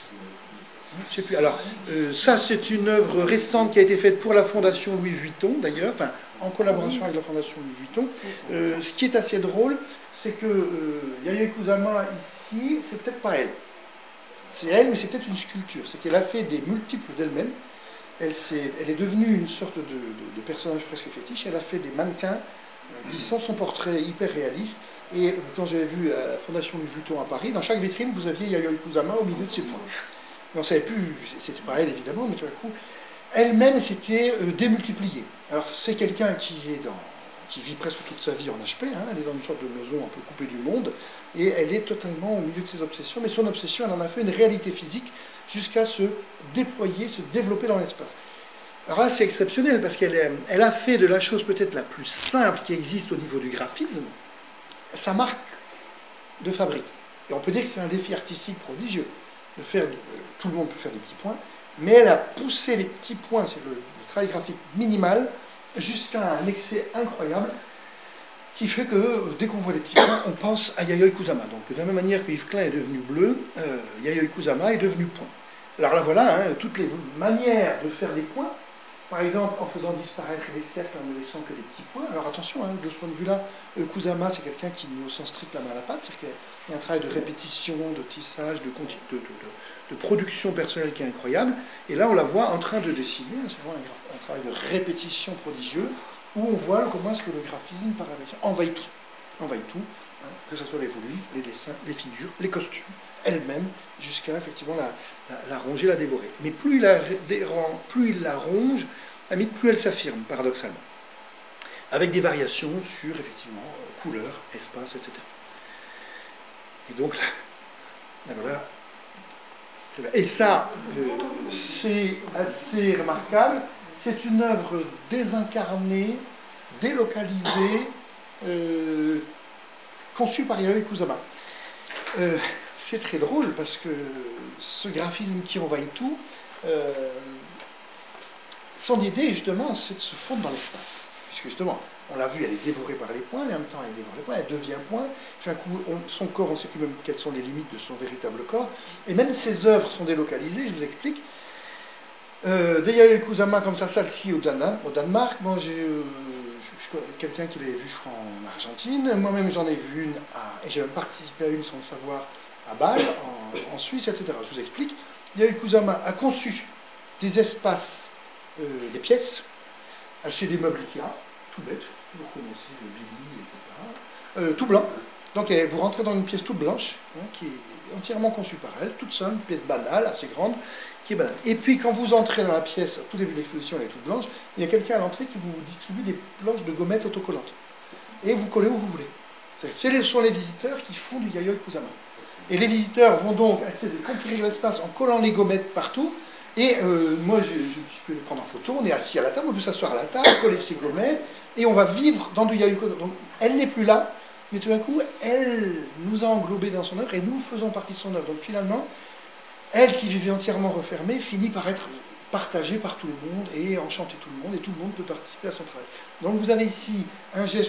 Je sais plus. Alors, euh, ça, c'est une œuvre récente qui a été faite pour la Fondation Louis Vuitton, d'ailleurs, enfin, en collaboration avec la Fondation Louis Vuitton. Euh, ce qui est assez drôle, c'est que euh, Yayoi Kusama, ici, c'est peut-être pas elle. C'est elle, mais c'est peut-être une sculpture. C'est qu'elle a fait des multiples d'elle-même. Elle, est, elle est devenue une sorte de, de, de personnage presque fétiche. Elle a fait des mannequins euh, qui sont son portrait hyper réaliste. Et euh, quand j'avais vu à la Fondation Louis Vuitton à Paris, dans chaque vitrine, vous aviez Yayoi Kusama au milieu de ses points. On ne savait plus, c'était pas elle évidemment, mais tout à coup, elle-même s'était euh, démultipliée. Alors c'est quelqu'un qui est dans, qui vit presque toute sa vie en H P, hein, elle est dans une sorte de maison un peu coupée du monde, et elle est totalement au milieu de ses obsessions, mais son obsession, elle en a fait une réalité physique jusqu'à se déployer, se développer dans l'espace. Alors là, c'est exceptionnel, parce qu'elle elle a fait de la chose peut-être la plus simple qui existe au niveau du graphisme, sa marque de fabrique. Et on peut dire que c'est un défi artistique prodigieux. De faire, tout le monde peut faire des petits points, mais elle a poussé les petits points, c'est le, le travail graphique minimal, jusqu'à un excès incroyable, qui fait que dès qu'on voit les petits points, on pense à Yayoi Kusama. Donc de la même manière que Yves Klein est devenu bleu, euh, Yayoi Kusama est devenu point. Alors là voilà, hein, toutes les manières de faire des points, par exemple en faisant disparaître les cercles en ne laissant que des petits points. Alors attention, hein, de ce point de vue-là, Kusama c'est quelqu'un qui met au sens strict la main à la pâte, c'est-à-dire qu'il y a un travail de répétition, de tissage, de, de, de, de, de production personnelle qui est incroyable. Et là on la voit en train de dessiner, c'est vraiment un, un travail de répétition prodigieux, où on voit comment est-ce que le graphisme par la répétition envahit tout. Envahit tout, hein, que ce soit les volumes, les dessins, les figures, les costumes, elles-mêmes, jusqu'à effectivement la, la, la ronger, la dévorer. Mais plus il la, plus il la ronge, plus elle s'affirme, paradoxalement. Avec des variations sur, effectivement, couleur, espace, et cetera. Et donc, là, là voilà. Et ça, euh, c'est assez remarquable. C'est une œuvre désincarnée, délocalisée, euh, conçue par Yayoi Kusama. Euh, c'est très drôle parce que ce graphisme qui envahit tout, euh, son idée justement c'est de se fondre dans l'espace. Puisque justement, on l'a vu, elle est dévorée par les points, mais en même temps elle dévore les points, elle devient point. Puis un coup, on, son corps, on ne sait plus même quelles sont les limites de son véritable corps. Et même ses œuvres sont délocalisées, je vous explique. Euh, de Yayoi Kusama comme ça, celle-ci au, Dan au Danemark. Moi, j'ai euh, quelqu'un qui l'avait vu, je crois, en Argentine. Moi-même, j'en ai vu une, à, et j'ai même participé à une sans le savoir, à Bâle, en, en Suisse, et cetera. Je vous explique. Yayoi Kusama a conçu des espaces, euh, des pièces, c'est des meubles Ikea, tout bête, vous reconnaissez le Billy, et cetera. Euh, tout blanc. Donc vous rentrez dans une pièce toute blanche, hein, qui est entièrement conçue par elle, toute simple, une pièce banale, assez grande, qui est banale. Et puis quand vous entrez dans la pièce, au tout début de l'exposition, elle est toute blanche, il y a quelqu'un à l'entrée qui vous distribue des planches de gommettes autocollantes. Et vous collez où vous voulez. Ce sont les visiteurs qui font du Yayoi Kusama. Et les visiteurs vont donc essayer de conquérir l'espace en collant les gommettes partout. Et euh, moi, je, je peux les prendre en photo, on est assis à la table, on peut s'asseoir à la table, coller ses gommettes, et on va vivre dans du Yayoi Kusama. Donc elle n'est plus là, mais tout d'un coup, elle nous a englobés dans son œuvre, et nous faisons partie de son œuvre. Donc finalement, elle qui vivait entièrement refermée, finit par être partagée par tout le monde, et enchanter tout le monde, et tout le monde peut participer à son travail. Donc vous avez ici un geste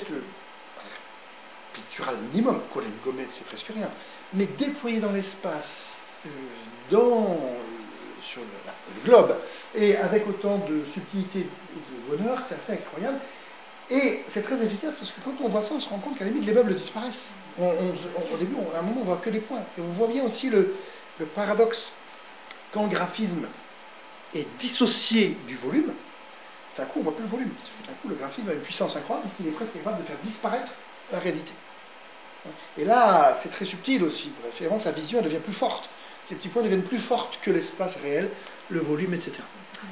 pictural minimum, coller une gommette, c'est presque rien, mais déployé dans l'espace, euh, dans sur le, le globe, et avec autant de subtilité et de bonheur, c'est assez incroyable. Et c'est très efficace parce que quand on voit ça, on se rend compte qu'à la limite, les meubles disparaissent. On, on, on, au début, on, à un moment, on voit que les points. Et on voit bien aussi le, le paradoxe quand le graphisme est dissocié du volume. D'un coup, on ne voit plus le volume. D'un coup, le graphisme a une puissance incroyable parce qu'il est presque capable de faire disparaître la réalité. Et là, c'est très subtil aussi. Bref, vraiment, sa vision devient plus forte. Ces petits points deviennent plus fortes que l'espace réel, le volume, et cetera.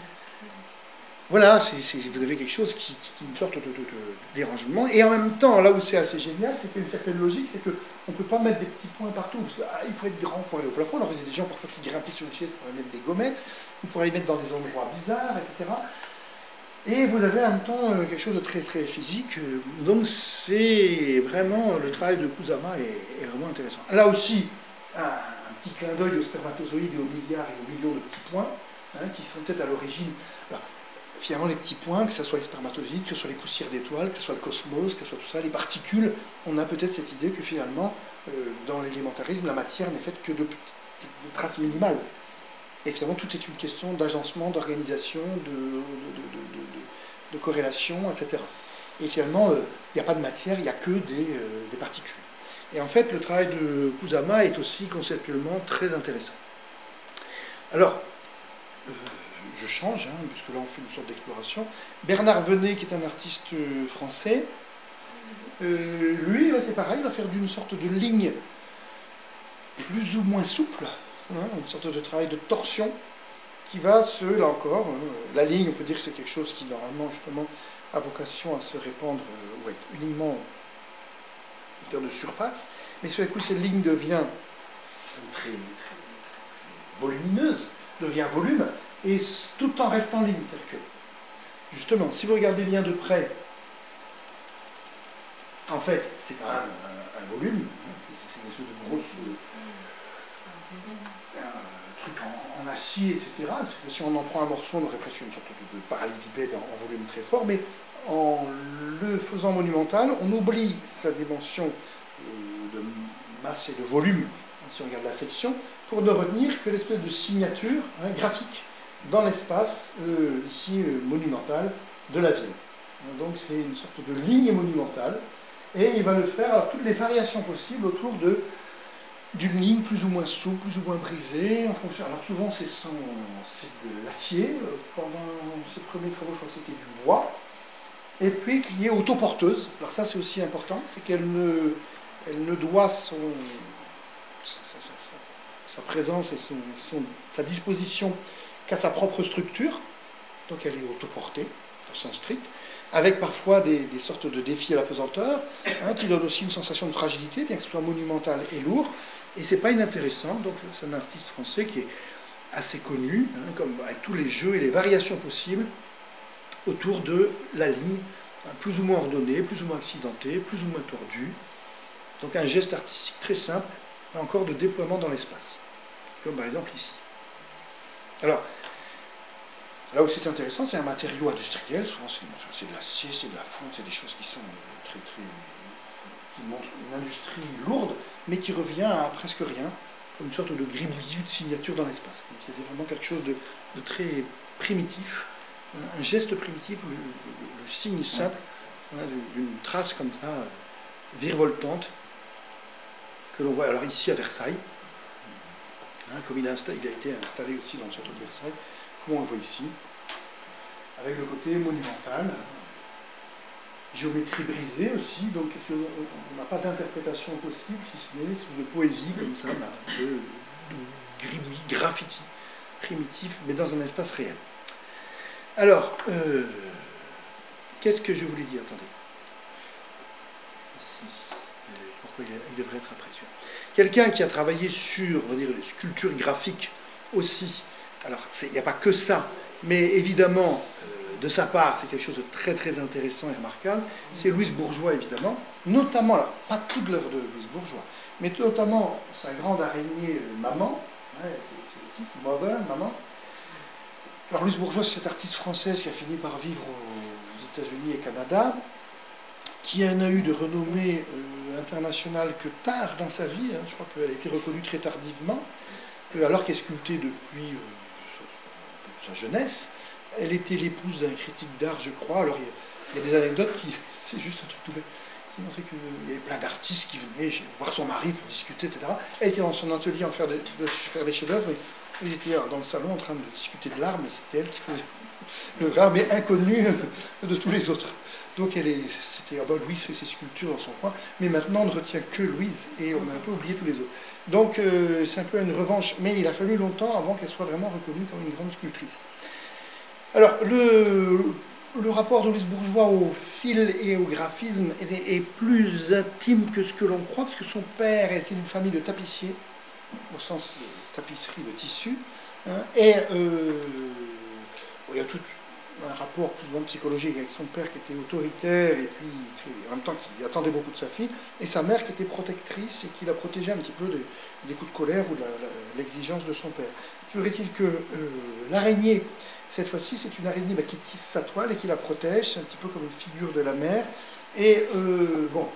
Voilà, c'est, c'est, vous avez quelque chose qui, qui est une sorte de, de, de dérangement. Et en même temps, là où c'est assez génial, c'est qu'il y a une certaine logique, c'est qu'on ne peut pas mettre des petits points partout. Parce qu'il ah, faut être grand pour aller au plafond. Alors, vous avez des gens parfois qui grimpent sur une chaise pour aller mettre des gommettes, ou pour aller mettre dans des endroits bizarres, et cetera. Et vous avez en même temps euh, quelque chose de très très physique. Donc c'est vraiment, le travail de Kusama est, est vraiment intéressant. Là aussi, un, un petit clin d'œil aux spermatozoïdes et aux milliards et aux millions de petits points, hein, qui sont peut-être à l'origine. Alors, finalement, les petits points, que ce soit les spermatozoïdes, que ce soit les poussières d'étoiles, que ce soit le cosmos, que ce soit tout ça, les particules, on a peut-être cette idée que finalement, euh, dans l'élémentarisme, la matière n'est faite que de, de, de traces minimales. Et finalement, tout est une question d'agencement, d'organisation, de, de, de, de, de corrélation, et cetera. Et finalement, il euh, n'y a pas de matière, il n'y a que des, euh, des particules. Et en fait, le travail de Kusama est aussi conceptuellement très intéressant. Alors, euh, je change, hein, puisque là on fait une sorte d'exploration. Bernard Venet, qui est un artiste français, euh, lui, c'est pareil, il va faire d'une sorte de ligne plus ou moins souple, hein, une sorte de travail de torsion, qui va se, là encore, hein, la ligne, on peut dire que c'est quelque chose qui normalement justement a vocation à se répandre euh, ou être uniquement en termes de surface, mais sur le coup cette ligne devient très, très, très volumineuse, devient volume, et tout en restant ligne, c'est-à-dire que justement, si vous regardez bien de près, en fait, c'est quand même un, un volume, hein, c'est, c'est une espèce de grosse euh, un truc en, en acier, et cetera. C'est que si on en prend un morceau, on aurait presque une sorte de, de parallélépipède en, en volume très fort, mais en le faisant monumental, on oublie sa dimension euh, de masse et de volume, si on regarde la section, pour ne retenir que l'espèce de signature hein, graphique dans l'espace, euh, ici euh, monumental, de la ville. Donc c'est une sorte de ligne monumentale, et il va le faire à toutes les variations possibles autour de d'une ligne plus ou moins souple, plus ou moins brisée, en fonction. Alors souvent c'est, son, c'est de l'acier, pendant ses premiers travaux je crois que c'était du bois, et puis qui est autoporteuse. Alors ça c'est aussi important, c'est qu'elle ne, elle ne doit son, sa, sa, sa, sa présence et son, son, sa disposition qu'à sa propre structure, donc elle est autoportée, au sens strict, avec parfois des, des sortes de défis à la pesanteur, hein, qui donnent aussi une sensation de fragilité, bien que ce soit monumental et lourd, et c'est pas inintéressant. Donc c'est un artiste français qui est assez connu, hein, comme avec tous les jeux et les variations possibles autour de la ligne, hein, plus ou moins ordonnée, plus ou moins accidentée, plus ou moins tordue. Donc un geste artistique très simple, encore de déploiement dans l'espace, comme par exemple ici. Alors, là où c'est intéressant, c'est un matériau industriel, souvent c'est, c'est de l'acier, c'est de la fonte, c'est des choses qui sont très très... qui montrent une industrie lourde, mais qui revient à presque rien, comme une sorte de gribouillis de signature dans l'espace. Donc c'était vraiment quelque chose de, de très primitif, un geste primitif, le, le, le signe simple, hein, d'une trace comme ça, virevoltante, que l'on voit alors ici à Versailles, hein, comme il a, il a été installé aussi dans le château de Versailles, comme on le voit ici, avec le côté monumental, géométrie brisée aussi, donc on n'a pas d'interprétation possible, si ce n'est de poésie comme ça, bah, de, de, de gribouillis, graffiti primitif, mais dans un espace réel. Alors, euh, qu'est-ce que je voulais dire? Attendez. Ici. Euh, pourquoi il, il devrait être après celui-là? Quelqu'un qui a travaillé sur, on va dire, les sculptures graphiques aussi. Alors, il n'y a pas que ça, mais évidemment, euh, de sa part, c'est quelque chose de très très intéressant et remarquable. C'est Louise Bourgeois, évidemment. Notamment, là, pas toute l'œuvre de Louise Bourgeois, mais notamment sa grande araignée euh, Maman. Ouais, c'est le titre, Mother, Maman. Alors, Louise Bourgeois, c'est cette artiste française qui a fini par vivre aux États-Unis et Canada, qui n'a eu de renommée euh, internationale que tard dans sa vie. Hein. Je crois qu'elle a été reconnue très tardivement, euh, alors qu'elle sculptait depuis euh, sa jeunesse. Elle était l'épouse d'un critique d'art, je crois. Alors, il y, a, il y a des anecdotes qui... C'est juste un truc tout bête. Sinon, c'est qu'il y avait plein d'artistes qui venaient voir son mari pour discuter, et cetera. Elle était dans son atelier en faire des, de faire des chefs-d'œuvre. Ils étaient dans le salon en train de discuter de l'art, mais c'était elle qui faisait le l'art, mais inconnue de tous les autres. Donc, elle est, c'était, ah ben, Louise fait ses sculptures dans son coin, mais maintenant, on ne retient que Louise, et on a un peu oublié tous les autres. Donc, euh, c'est un peu une revanche, mais il a fallu longtemps avant qu'elle soit vraiment reconnue comme une grande sculptrice. Alors, le, le rapport de Louise Bourgeois au fil et au graphisme est, est plus intime que ce que l'on croit, parce que son père était d'une famille de tapissiers, au sens de tapisserie de tissu, hein, et euh, il y a tout un rapport plus ou moins psychologique avec son père qui était autoritaire et puis qui, en même temps qui attendait beaucoup de sa fille, et sa mère qui était protectrice et qui la protégeait un petit peu des, des coups de colère ou de la, la, l'exigence de son père. Toujours est-il que euh, l'araignée, cette fois-ci, c'est une araignée bah, qui tisse sa toile et qui la protège, c'est un petit peu comme une figure de la mer, et euh, bon,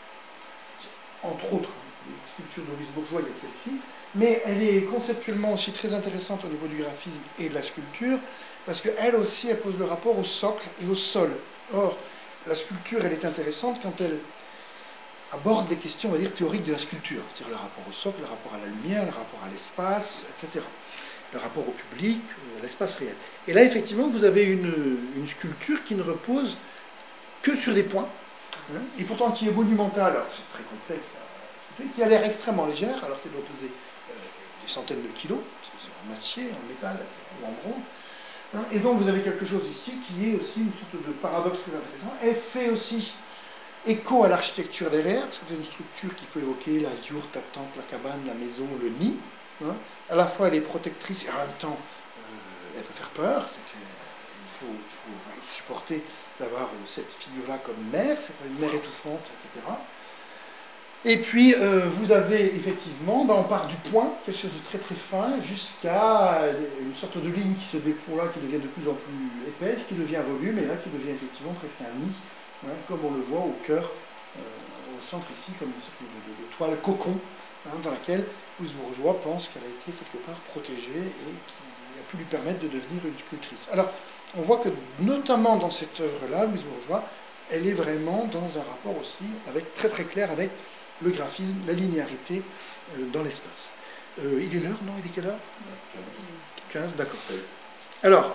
entre autres, les sculptures de Louise Bourgeois, il y a celle-ci, mais elle est conceptuellement aussi très intéressante au niveau du graphisme et de la sculpture, parce qu'elle aussi, elle pose le rapport au socle et au sol. Or, la sculpture, elle est intéressante quand elle aborde les questions, on va dire, théoriques de la sculpture, c'est-à-dire le rapport au socle, le rapport à la lumière, le rapport à l'espace, et cetera. Le rapport au public, à l'espace réel. Et là, effectivement, vous avez une, une sculpture qui ne repose que sur des points, hein, et pourtant qui est monumentale, alors c'est très complexe à sculpter, qui a l'air extrêmement légère, alors qu'elle doit peser euh, des centaines de kilos, parce que c'est en acier, en métal, et cetera, ou en bronze. Hein, et donc vous avez quelque chose ici qui est aussi une sorte de paradoxe très intéressant. Elle fait aussi écho à l'architecture derrière, parce que c'est une structure qui peut évoquer la yourte, la tente, la cabane, la maison, le nid. Hein. À la fois elle est protectrice et en même temps euh, elle peut faire peur, c'est qu'il faut, il faut supporter d'avoir cette figure-là comme mère, c'est pas une mère étouffante, et cetera. Et puis euh, vous avez effectivement, ben, on part du point, quelque chose de très très fin, jusqu'à une sorte de ligne qui se déploie, qui devient de plus en plus épaisse, qui devient volume, et là qui devient effectivement presque un nid, hein, comme on le voit au cœur, euh, au centre ici, comme une sorte de, de, de toile cocon, hein, dans laquelle Louise Bourgeois pense qu'elle a été quelque part protégée et qui a pu lui permettre de devenir une sculptrice. Alors, on voit que notamment dans cette œuvre-là, Louise Bourgeois, elle est vraiment dans un rapport aussi avec, très très clair avec le graphisme, la linéarité euh, dans l'espace. Euh, il est l'heure, non? Il est quelle heure? quinze, d'accord. Alors,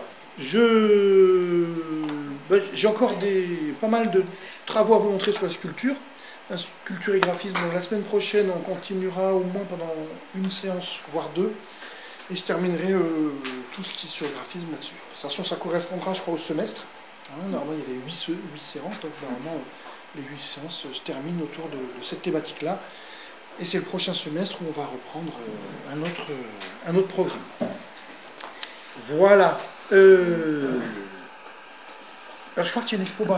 je, ben, j'ai encore des, pas mal de travaux à vous montrer sur la sculpture. La sculpture et graphisme, la semaine prochaine, on continuera au moins pendant une séance, voire deux. Et je terminerai euh, tout ce qui est sur le graphisme là-dessus. De toute façon, ça correspondra, je crois, au semestre. Hein, normalement, il y avait huit séances, donc normalement, les huit séances se terminent autour de, de cette thématique-là. Et c'est le prochain semestre où on va reprendre euh, un, autre, euh, un autre programme. Voilà. Euh... Alors, je crois qu'il y a une expo